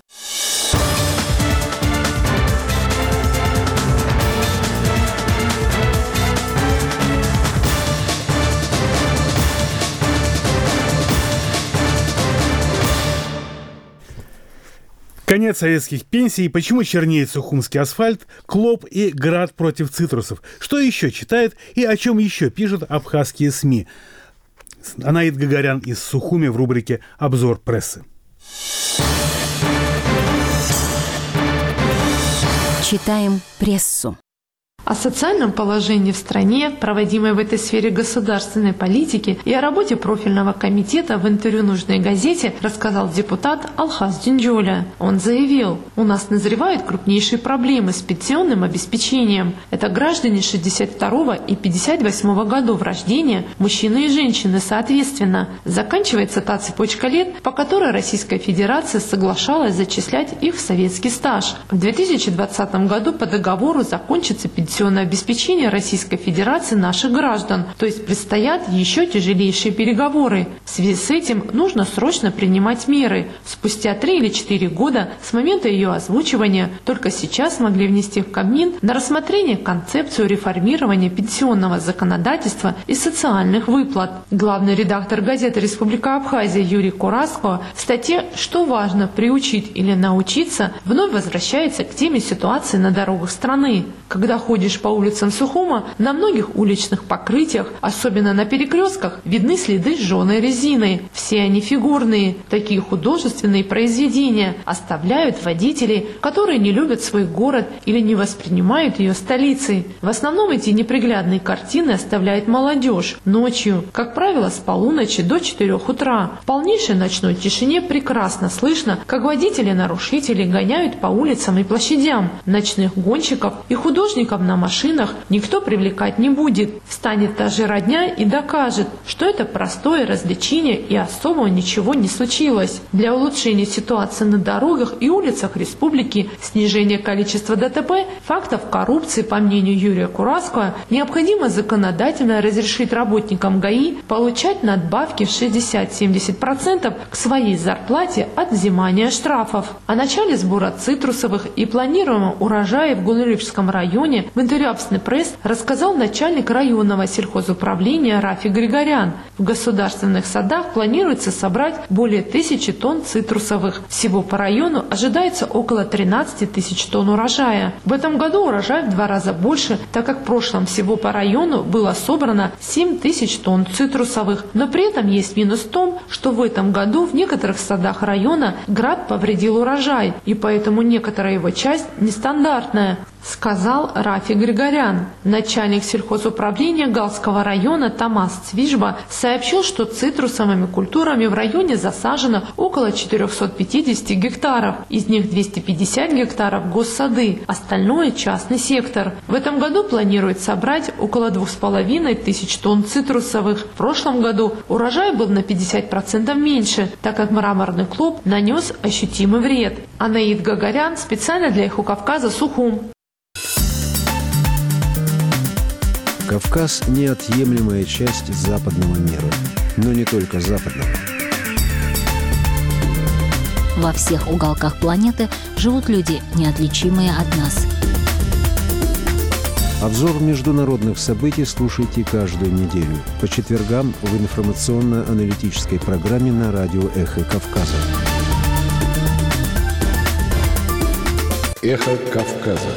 Конец советских пенсий, почему чернеет сухумский асфальт, Клоп и град против цитрусов. Что еще читает и о чем еще пишут абхазские СМИ? Анаид Гагарян из Сухуми в рубрике «Обзор прессы». Читаем прессу. О социальном положении в стране, проводимой в этой сфере государственной политики, и о работе профильного комитета в интервью «Нужной газете» рассказал депутат Алхаз Дюнджоля. Он заявил: «У нас назревают крупнейшие проблемы с пенсионным обеспечением. Это граждане шестьдесят второго и пятьдесят восьмого годов рождения, мужчины и женщины соответственно». Заканчивается та цепочка лет, по которой Российская Федерация соглашалась зачислять их в советский стаж. В две тысячи двадцатом году по договору закончится пенсионное обеспечение Российской Федерации наших граждан, то есть предстоят еще тяжелейшие переговоры. В связи с этим нужно срочно принимать меры. Спустя три или четыре года с момента ее озвучивания только сейчас смогли внести в Кабмин на рассмотрение концепцию реформирования пенсионного законодательства и социальных выплат. Главный редактор газеты «Республика Абхазия» Юрий Кураско в статье «Что важно приучить или научиться» вновь возвращается к теме ситуации на дорогах страны. Когда ходишь проходишь по улицам Сухума, на многих уличных покрытиях, особенно на перекрестках, видны следы сжженной резины. Все они фигурные. Такие художественные произведения оставляют водители, которые не любят свой город или не воспринимают ее столицей. В основном эти неприглядные картины оставляет молодежь ночью, как правило, с полуночи до четырёх утра. В полнейшей ночной тишине прекрасно слышно, как водители-нарушители гоняют по улицам и площадям. Ночных гонщиков и художников на машинах никто привлекать не будет. Встанет та же родня и докажет, что это простое развлечение и особо ничего не случилось. Для улучшения ситуации на дорогах и улицах республики, снижения количества ДТП, фактов коррупции, по мнению Юрия Кураскова, необходимо законодательно разрешить работникам ГАИ получать надбавки в шестьдесят-семьдесят процентов к своей зарплате от взимания штрафов. О начале сбора цитрусовых и планируемом урожае в Гулрипском районе в интервью «Абсный пресс» рассказал начальник районного сельхозуправления Рафик Григорян. В государственных садах планируется собрать более тысячи тонн цитрусовых. Всего по району ожидается около тринадцати тысяч тонн урожая. В этом году урожай в два раза больше, так как в прошлом всего по району было собрано семь тысяч тонн цитрусовых. Но при этом есть минус в том, что в этом году в некоторых садах района град повредил урожай, и поэтому некоторая его часть нестандартная, сказал Рафик Григорян. Начальник сельхозуправления Галского района Томас Цвижба сообщил, что цитрусовыми культурами в районе засажено около четырёхсот пятидесяти гектаров. Из них двести пятьдесят гектаров госсады, остальное частный сектор. В этом году планируют собрать около двух с половиной тысяч тонн цитрусовых. В прошлом году урожай был на пятьдесят процентов меньше, так как мраморный клуб нанес ощутимый вред. Анаид Гагарян специально для «Эхо Кавказа», Сухум. Кавказ – неотъемлемая часть западного мира. Но не только западного. Во всех уголках планеты живут люди, неотличимые от нас. Обзор международных событий слушайте каждую неделю по четвергам в информационно-аналитической программе на радио «Эхо Кавказа». «Эхо Кавказа».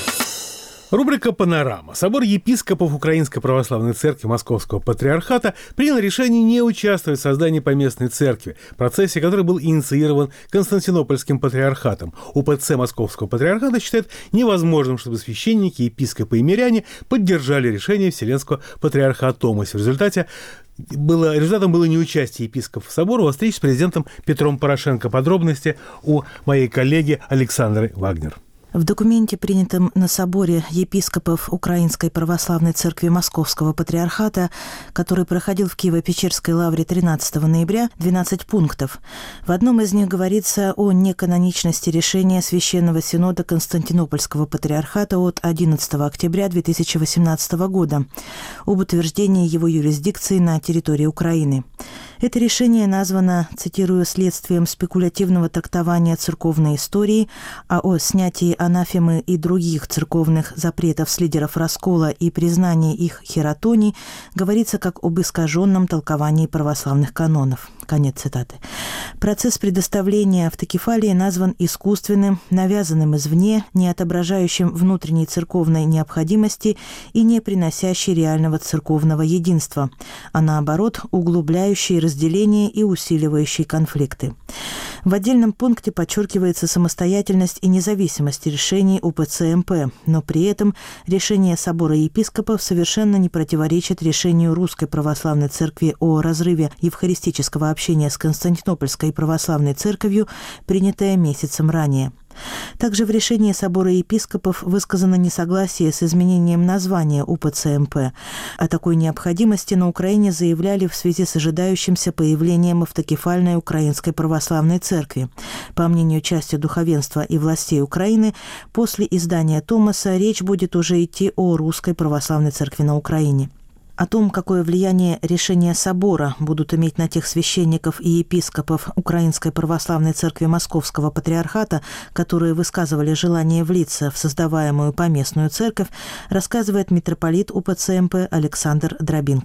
Рубрика «Панорама». Собор епископов Украинской Православной Церкви Московского Патриархата принял решение не участвовать в создании поместной церкви, в процессе который был инициирован Константинопольским Патриархатом. УПЦ Московского Патриархата считает невозможным, чтобы священники, епископы и миряне поддержали решение Вселенского Патриарха Томаса. В результате Было, результатом было неучастие епископов собора во встрече с президентом Петром Порошенко. Подробности у моей коллеги Александры Вагнер. В документе, принятом на соборе епископов Украинской Православной Церкви Московского Патриархата, который проходил в Киево-Печерской лавре тринадцатого ноября, двенадцать пунктов. В одном из них говорится о неканоничности решения Священного Синода Константинопольского Патриархата от одиннадцатого октября две тысячи восемнадцатого года об утверждении его юрисдикции на территории Украины. Это решение названо, цитирую, «следствием спекулятивного трактования церковной истории, а о снятии анафемы и других церковных запретов с лидеров раскола и признании их хератоний говорится как об искаженном толковании православных канонов». Конец цитаты. Процесс предоставления автокефалии назван искусственным, навязанным извне, не отображающим внутренней церковной необходимости и не приносящий реального церковного единства, а наоборот углубляющий разделение и усиливающий конфликты. В отдельном пункте подчеркивается самостоятельность и независимость решений УПЦ МП, но при этом решение Собора епископов совершенно не противоречит решению Русской Православной Церкви о разрыве евхаристического общения с Константинопольской Православной Церковью, принятое месяцем ранее. Также в решении Собора епископов высказано несогласие с изменением названия УПЦ МП. О такой необходимости на Украине заявляли в связи с ожидающимся появлением автокефальной Украинской Православной Церкви. По мнению части духовенства и властей Украины, после издания Томаса речь будет уже идти о Русской Православной Церкви на Украине. О том, какое влияние решения собора будут иметь на тех священников и епископов Украинской Православной Церкви Московского Патриархата, которые высказывали желание влиться в создаваемую поместную церковь, рассказывает митрополит УПЦ МП Александр Дробинко.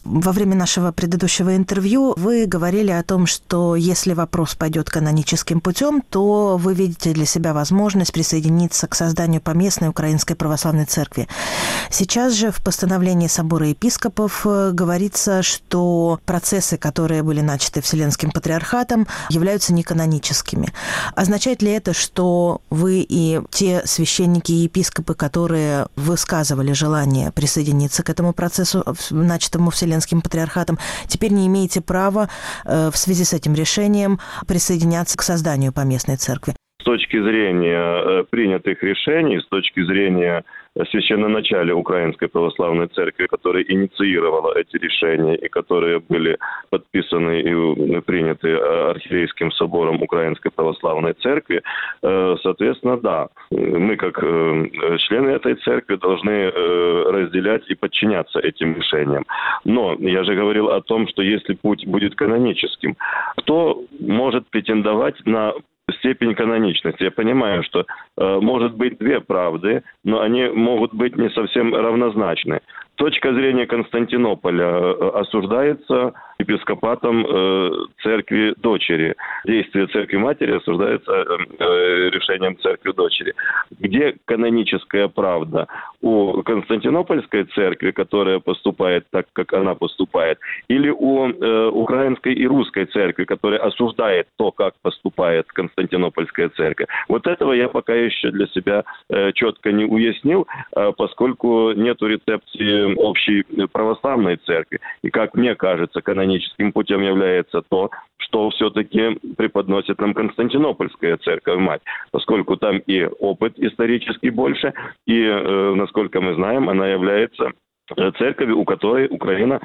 Во время нашего предыдущего интервью вы говорили о том, что если вопрос пойдет каноническим путем, то вы видите для себя возможность присоединиться к созданию поместной Украинской Православной Церкви. Сейчас же в постановлении Собора епископов говорится, что процессы, которые были начаты Вселенским Патриархатом, являются неканоническими. Означает ли это, что вы и те священники и епископы, которые высказывали желание присоединиться к этому процессу, начатому Вселенским Патриархатом, теперь не имеете права э, в связи с этим решением присоединяться к созданию поместной церкви? С точки зрения принятых решений, с точки зрения священноначалия Украинской Православной Церкви, которая инициировала эти решения и которые были подписаны и приняты Архиерейским собором Украинской Православной Церкви, соответственно, да, мы как члены этой церкви должны разделять и подчиняться этим решениям. Но я же говорил о том, что если путь будет каноническим, кто может претендовать на степень каноничности? Я понимаю, что э, может быть две правды, но они могут быть не совсем равнозначны. Точка зрения Константинополя э, осуждается епископатом э, церкви дочери. Действие церкви матери осуждается э, э, решением церкви дочери. Где каноническая правда? У Константинопольской церкви, которая поступает так, как она поступает, или у э, украинской и русской церкви, которая осуждает то, как поступает Константинопольская церковь? Вот этого я пока еще для себя э, четко не уяснил, э, поскольку нету рецепции общей православной церкви. И, как мне кажется, каноническим путем является то, что все-таки преподносит нам Константинопольская церковь-мать, поскольку там и опыт исторический больше, и, э, насколько мы знаем, она является церковью, у которой Украина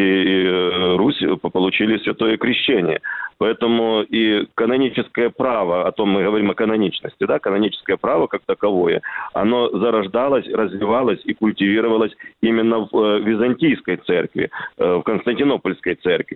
и Русь получили святое крещение. Поэтому и каноническое право, о том мы говорим о каноничности, да, каноническое право как таковое, оно зарождалось, развивалось и культивировалось именно в Византийской церкви, в Константинопольской церкви.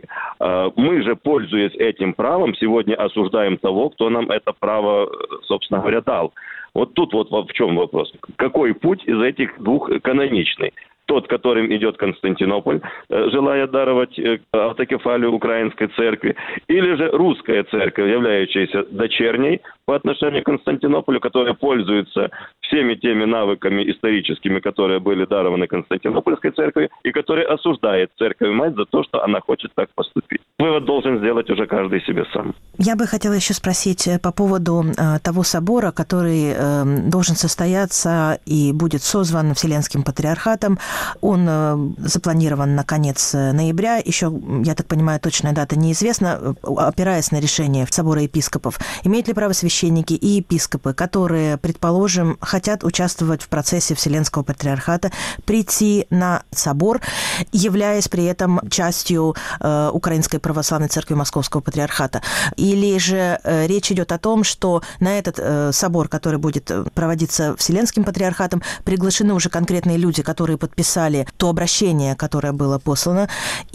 Мы же, пользуясь этим правом, сегодня осуждаем того, кто нам это право, собственно говоря, дал. Вот тут вот в чем вопрос. Какой путь из этих двух каноничный? Тот, которым идет Константинополь, желая даровать автокефалию Украинской церкви, или же русская церковь, являющаяся дочерней по отношению к Константинополю, которая пользуется всеми теми навыками историческими, которые были дарованы Константинопольской церкви, и которая осуждает церковь-мать за то, что она хочет так поступить. Вывод должен сделать уже каждый себе сам. Я бы хотела еще спросить по поводу э, того собора, который э, должен состояться и будет созван Вселенским Патриархатом. Он э, запланирован на конец ноября. Еще, я так понимаю, точная дата неизвестна. Опираясь на решение Собора епископов, имеют ли право священники и епископы, которые, предположим, хотят участвовать в процессе Вселенского Патриархата, прийти на собор, являясь при этом частью э, Украинской Православной Церкви Московского Патриархата? Или же э, речь идет о том, что на этот э, собор, который будет проводиться Вселенским Патриархатом, приглашены уже конкретные люди, которые подписали то обращение, которое было послано,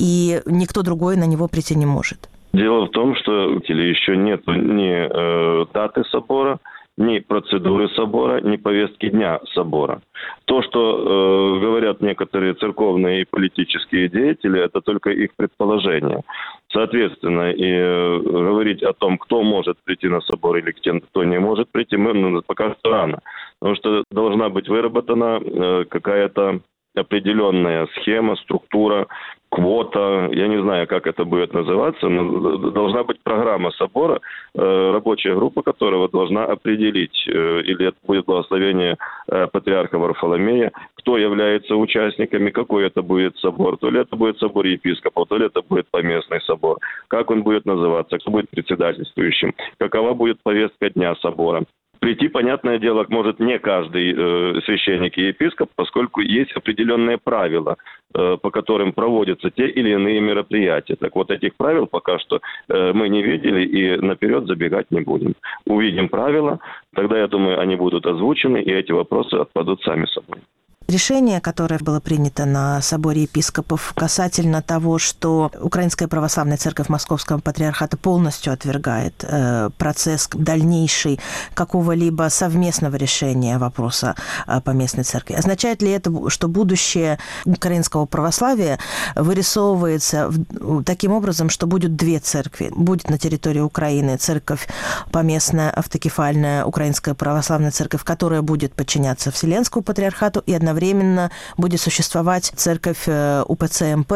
и никто другой на него прийти не может? Дело в том, что еще нет ни э, даты собора, ни процедуры собора, ни повестки дня собора. То, что э, говорят некоторые церковные и политические деятели, это только их предположение. Соответственно, и э, говорить о том, кто может прийти на собор или кто не может прийти, мы, ну, пока что рано. Потому что должна быть выработана э, какая-то определенная схема, структура, квота, я не знаю, как это будет называться, но должна быть программа собора, э, рабочая группа которого должна определить, э, или это будет благословение э, патриарха Варфоломея, кто является участниками, какой это будет собор, то ли это будет собор епископов, то ли это будет поместный собор, как он будет называться, кто будет председательствующим, какова будет повестка дня собора. Прийти, понятное дело, может не каждый э, священник и епископ, поскольку есть определенные правила, э, по которым проводятся те или иные мероприятия. Так вот, этих правил пока что э, мы не видели и наперед забегать не будем. Увидим правила, тогда, я думаю, они будут озвучены, и эти вопросы отпадут сами собой. решение, которое было принято на соборе епископов касательно того, что Украинская православная церковь Московского патриархата полностью отвергает э, процесс дальнейший какого-либо совместного решения вопроса э, поместной церкви. Означает ли это, что будущее украинского православия вырисовывается в, таким образом, что будет две церкви? Будет на территории Украины церковь поместная, автокефальная, Украинская православная церковь, которая будет подчиняться Вселенскому патриархату, и одновременно будет существовать церковь УПЦ МП,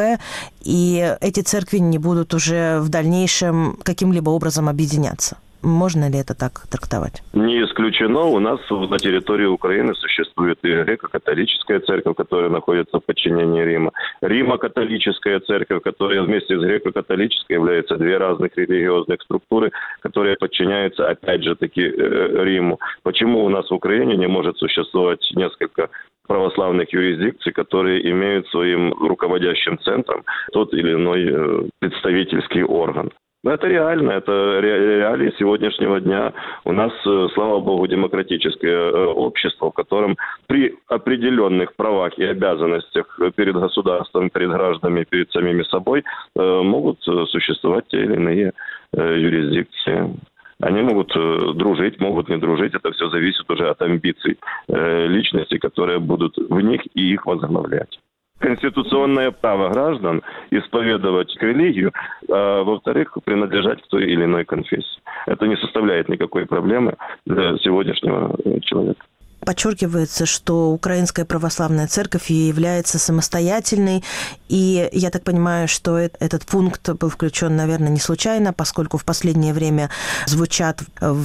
и эти церкви не будут уже в дальнейшем каким-либо образом объединяться. Можно ли это так трактовать? Не исключено. У нас на территории Украины существует и греко-католическая церковь, которая находится в подчинении Рима. Римо-католическая церковь, которая вместе с греко-католической являются две разных религиозных структуры, которые подчиняются, опять же таки, Риму. Почему у нас в Украине не может существовать несколько православных юрисдикций, которые имеют своим руководящим центром тот или иной представительский орган? Это реально, это реалии сегодняшнего дня. У нас, слава богу, демократическое общество, в котором при определенных правах и обязанностях перед государством, перед гражданами, перед самими собой могут существовать те или иные юрисдикции. Они могут дружить, могут не дружить. Это все зависит уже от амбиций личностей, которые будут в них и их возглавлять. Конституционное право граждан исповедовать религию, а во-вторых, принадлежать к той или иной конфессии. Это не составляет никакой проблемы для сегодняшнего человека. Подчеркивается, что Украинская православная церковь является самостоятельной, и я так понимаю, что этот пункт был включен, наверное, не случайно, поскольку в последнее время звучат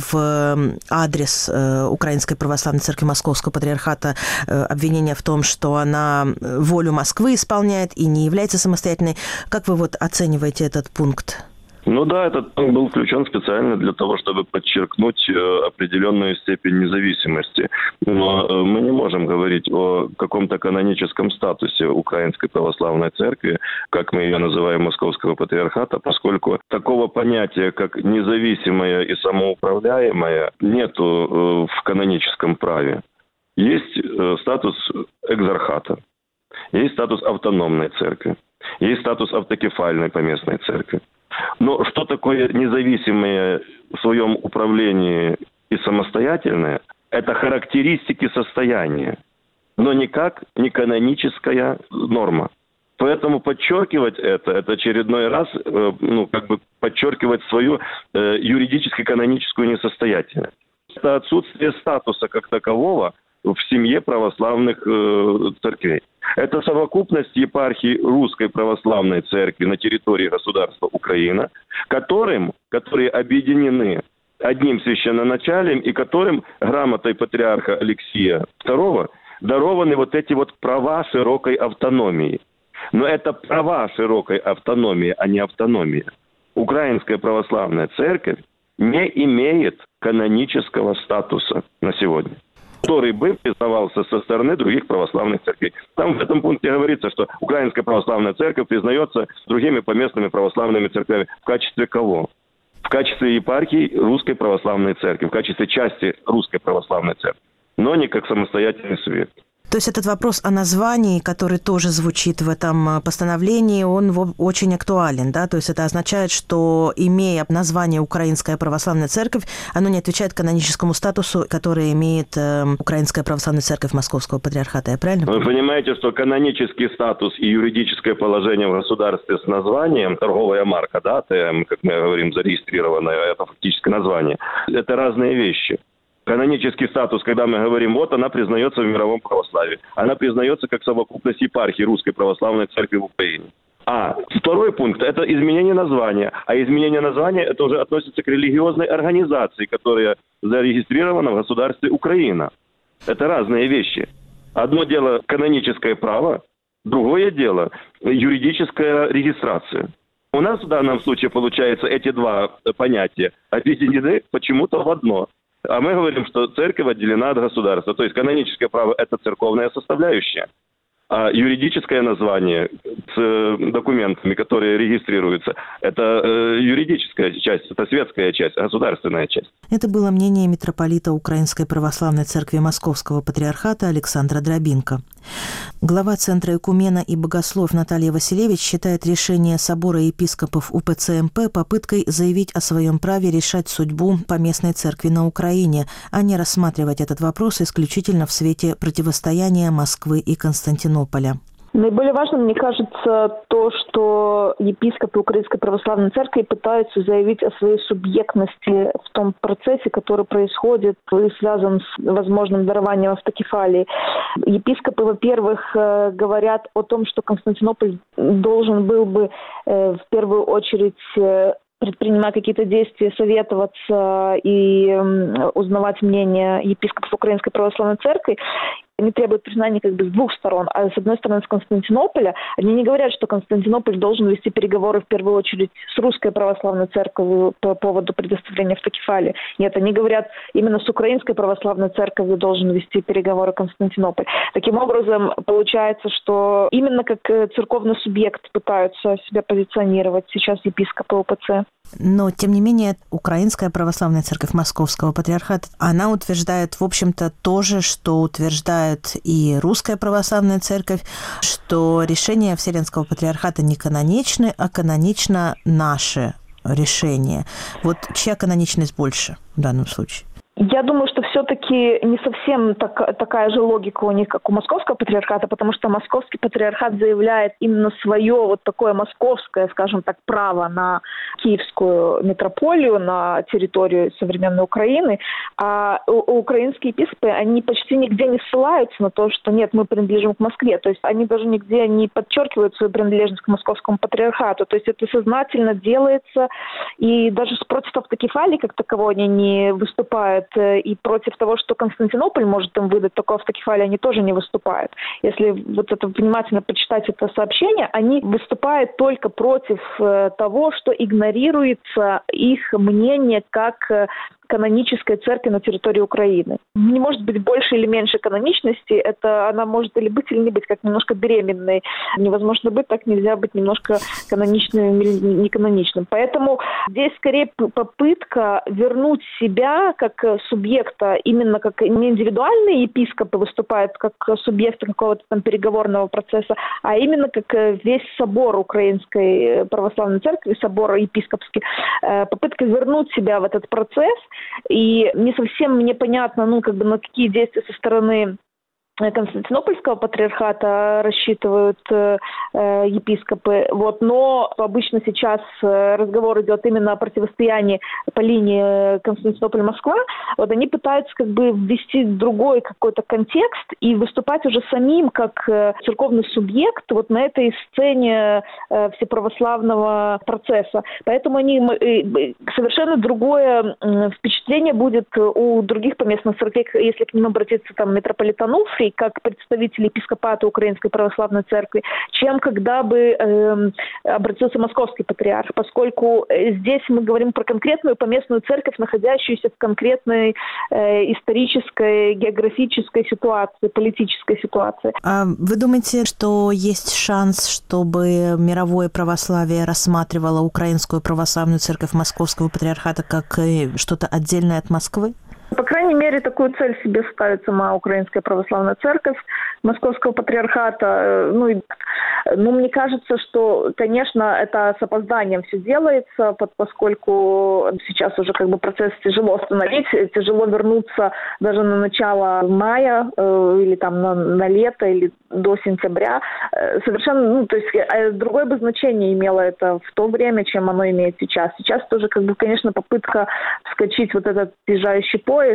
в адрес Украинской православной церкви Московского патриархата обвинения в том, что она волю Москвы исполняет и не является самостоятельной. Как вы вот оцениваете этот пункт? Ну да, этот пункт был включен специально для того, чтобы подчеркнуть определенную степень независимости. Но мы не можем говорить о каком-то каноническом статусе Украинской православной церкви, как мы ее называем, Московского патриархата, поскольку такого понятия, как независимая и самоуправляемая, нету в каноническом праве. Есть статус экзархата, есть статус автономной церкви, есть статус автокефальной поместной церкви. Но что такое независимое в своем управлении и самостоятельное? Это характеристики состояния, но никак не каноническая норма. Поэтому подчеркивать это, это очередной раз, ну, как бы подчеркивать свою э, юридически-каноническую несостоятельность. Это отсутствие статуса как такового в семье православных э, церквей. Это совокупность епархий Русской Православной Церкви на территории государства Украина, которым, которые объединены одним священноначалием и которым грамотой патриарха Алексия второго дарованы вот эти вот права широкой автономии. Но это права широкой автономии, а не автономия. Украинская Православная Церковь не имеет канонического статуса на сегодня, который бы признавался со стороны других православных церквей. Там в этом пункте говорится, что Украинская Православная Церковь признается другими поместными православными церквями. В качестве кого? В качестве епархии Русской Православной Церкви, в качестве части Русской Православной Церкви, но не как самостоятельный субъект. То есть этот вопрос о названии, который тоже звучит в этом постановлении, он очень актуален, да? То есть это означает, что, имея название Украинская Православная Церковь, оно не отвечает каноническому статусу, который имеет э, Украинская Православная Церковь Московского Патриархата, я правильно понимаю? Вы понимаете, что канонический статус и юридическое положение в государстве с названием, торговая марка, да, ТМ, как мы говорим, зарегистрированное, это фактически название, это разные вещи. Канонический статус, когда мы говорим, вот она признается в мировом православии. Она признается как совокупность епархии Русской Православной Церкви в Украине. А второй пункт – это изменение названия. А изменение названия – это уже относится к религиозной организации, которая зарегистрирована в государстве Украина. Это разные вещи. Одно дело – каноническое право, другое дело – юридическая регистрация. У нас в данном случае, получается, эти два понятия объединены почему-то в одно. А мы говорим, что церковь отделена от государства. То есть каноническое право – это церковная составляющая. А юридическое название с документами, которые регистрируются, это юридическая часть, это светская часть, государственная часть. Это было мнение митрополита Украинской Православной Церкви Московского Патриархата Александра Дробинко. Глава Центра Экумена и Богослов Наталья Василевич считает решение Собора епископов УПЦ-МП попыткой заявить о своем праве решать судьбу поместной церкви на Украине, а не рассматривать этот вопрос исключительно в свете противостояния Москвы и Константинополя. Наиболее важным, мне кажется, то, что епископы Украинской Православной Церкви пытаются заявить о своей субъектности в том процессе, который происходит и связан с возможным дарованием автокефалии. Епископы, во-первых, говорят о том, что Константинополь должен был бы в первую очередь предпринимать какие-то действия, советоваться и узнавать мнение епископов Украинской Православной Церкви. Они требуют признания как бы с двух сторон. А с одной стороны, с Константинополя. Они не говорят, что Константинополь должен вести переговоры в первую очередь с Русской Православной Церковью по поводу предоставления автокефалии. Нет, они говорят, именно с Украинской Православной Церковью должен вести переговоры Константинополь. Таким образом, получается, что именно как церковный субъект пытаются себя позиционировать сейчас епископы УПЦ. Но, тем не менее, Украинская Православная Церковь Московского Патриархата, она утверждает, в общем-то, то же, что утверждает и Русская Православная Церковь, что решения Вселенского Патриархата не каноничны, а канонично наше решение. Вот чья каноничность больше в данном случае? Я думаю, что все-таки не совсем так, такая же логика у них, как у Московского Патриархата, потому что Московский Патриархат заявляет именно свое вот такое московское, скажем так, право на Киевскую митрополию, на территорию современной Украины, а украинские епископы, они почти нигде не ссылаются на то, что нет, мы принадлежим к Москве, то есть они даже нигде не подчеркивают свою принадлежность к Московскому Патриархату, то есть это сознательно делается, и даже против автокефалии как таковой они не выступают, и против того, что Константинополь может им выдать такое автокефалию, они тоже не выступают. Если вот это внимательно почитать это сообщение, они выступают только против того, что игнорируется их мнение как канонической церкви на территории Украины. Не может быть больше или меньше каноничности, это она может или быть, или не быть, как немножко беременной. Невозможно быть, так нельзя быть немножко каноничным или неканоничным. Поэтому здесь скорее попытка вернуть себя как субъекта, именно как не индивидуальные епископы выступают как субъекты какого-то там переговорного процесса, а именно как весь собор Украинской Православной Церкви, собор епископский, попытка вернуть себя в этот процесс. И не совсем мне понятно, ну, как бы на какие действия со стороны Константинопольского патриархата рассчитывают э, епископы. Вот. Но обычно сейчас разговор идет именно о противостоянии по линии Константинополь-Москва. Вот они пытаются как бы ввести другой какой-то контекст и выступать уже самим как церковный субъект вот на этой сцене э, всеправославного процесса. Поэтому они, э, совершенно другое э, впечатление будет у других поместных церквей, если к ним обратиться там митрополит Ануфрий, как представитель епископата Украинской Православной Церкви, чем когда бы э, обратился Московский Патриарх, поскольку здесь мы говорим про конкретную поместную церковь, находящуюся в конкретной э, исторической, географической ситуации, политической ситуации. А вы думаете, что есть шанс, чтобы мировое православие рассматривало Украинскую Православную Церковь Московского Патриархата как что-то отдельное от Москвы? По крайней мере, такую цель себе ставит сама Украинская Православная Церковь Московского Патриархата. Ну, и, ну, мне кажется, что, конечно, это с опозданием все делается, поскольку сейчас уже как бы процесс тяжело остановить, тяжело вернуться даже на начало мая э, или там на, на лето или до сентября. Совершенно, ну, то есть другое бы значение имело это в то время, чем оно имеет сейчас. Сейчас тоже, как бы, конечно, попытка вскочить вот этот съезжающий поезд,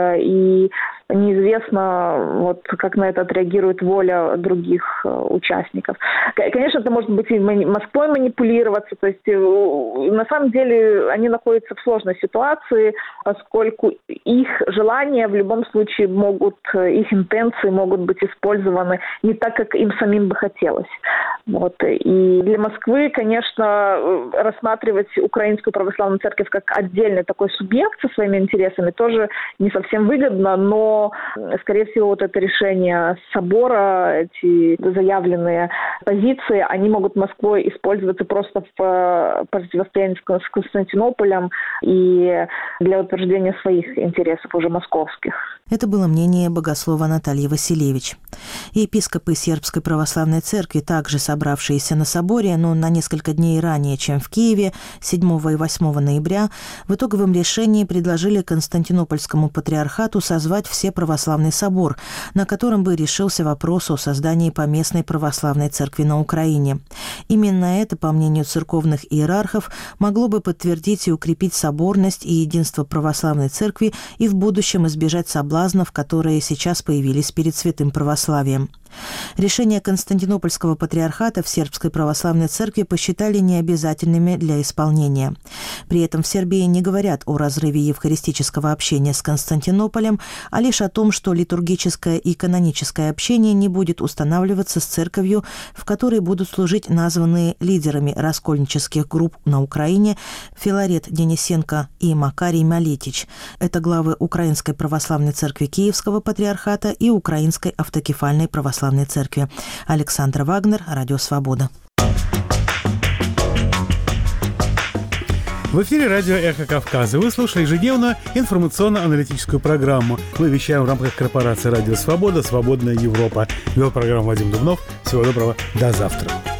и неизвестно, вот, как на это отреагирует воля других участников. Конечно, это может быть и Москвой манипулироваться, то есть на самом деле они находятся в сложной ситуации, поскольку их желания в любом случае могут, их интенции могут быть использованы не так, как им самим бы хотелось. Вот. И для Москвы, конечно, рассматривать Украинскую Православную Церковь как отдельный такой субъект со своими интересами тоже не совсем выгодно, но, скорее всего, вот это решение собора, эти заявленные позиции, они могут Москвой использоваться просто в противостоянии с Константинополем и для утверждения своих интересов уже московских. Это было мнение богослова Натальи Василевич. Епископы Сербской православной церкви, также собравшиеся на соборе, но на несколько дней ранее, чем в Киеве, седьмого и восьмого ноября, в итоговом решении предложили Константинопольскому патриархату созвать Всеправославный собор, на котором бы решился вопрос о создании поместной православной церкви на Украине. Именно это, по мнению церковных иерархов, могло бы подтвердить и укрепить соборность и единство православной церкви и в будущем избежать соблазнов, которые сейчас появились перед святым православием. Решения Константинопольского патриархата в Сербской православной церкви посчитали необязательными для исполнения. При этом в Сербии не говорят о разрыве евхаристического общения с Константинополем, а лишь о том, что литургическое и каноническое общение не будет устанавливаться с церковью, в которой будут служить названные лидерами раскольнических групп на Украине Филарет Денисенко и Макарий Малетич. Это главы Украинской православной церкви Киевского патриархата и Украинской автокефальной православной церкви. Александра Вагнер, Радио Свобода. В эфире радио «Эхо Кавказа». Вы слушаете ежедневную информационно-аналитическую программу. Мы вещаем в рамках корпорации «Радио Свобода», «Свободная Европа». Вел программу Вадим Дубнов. Всего доброго. До завтра.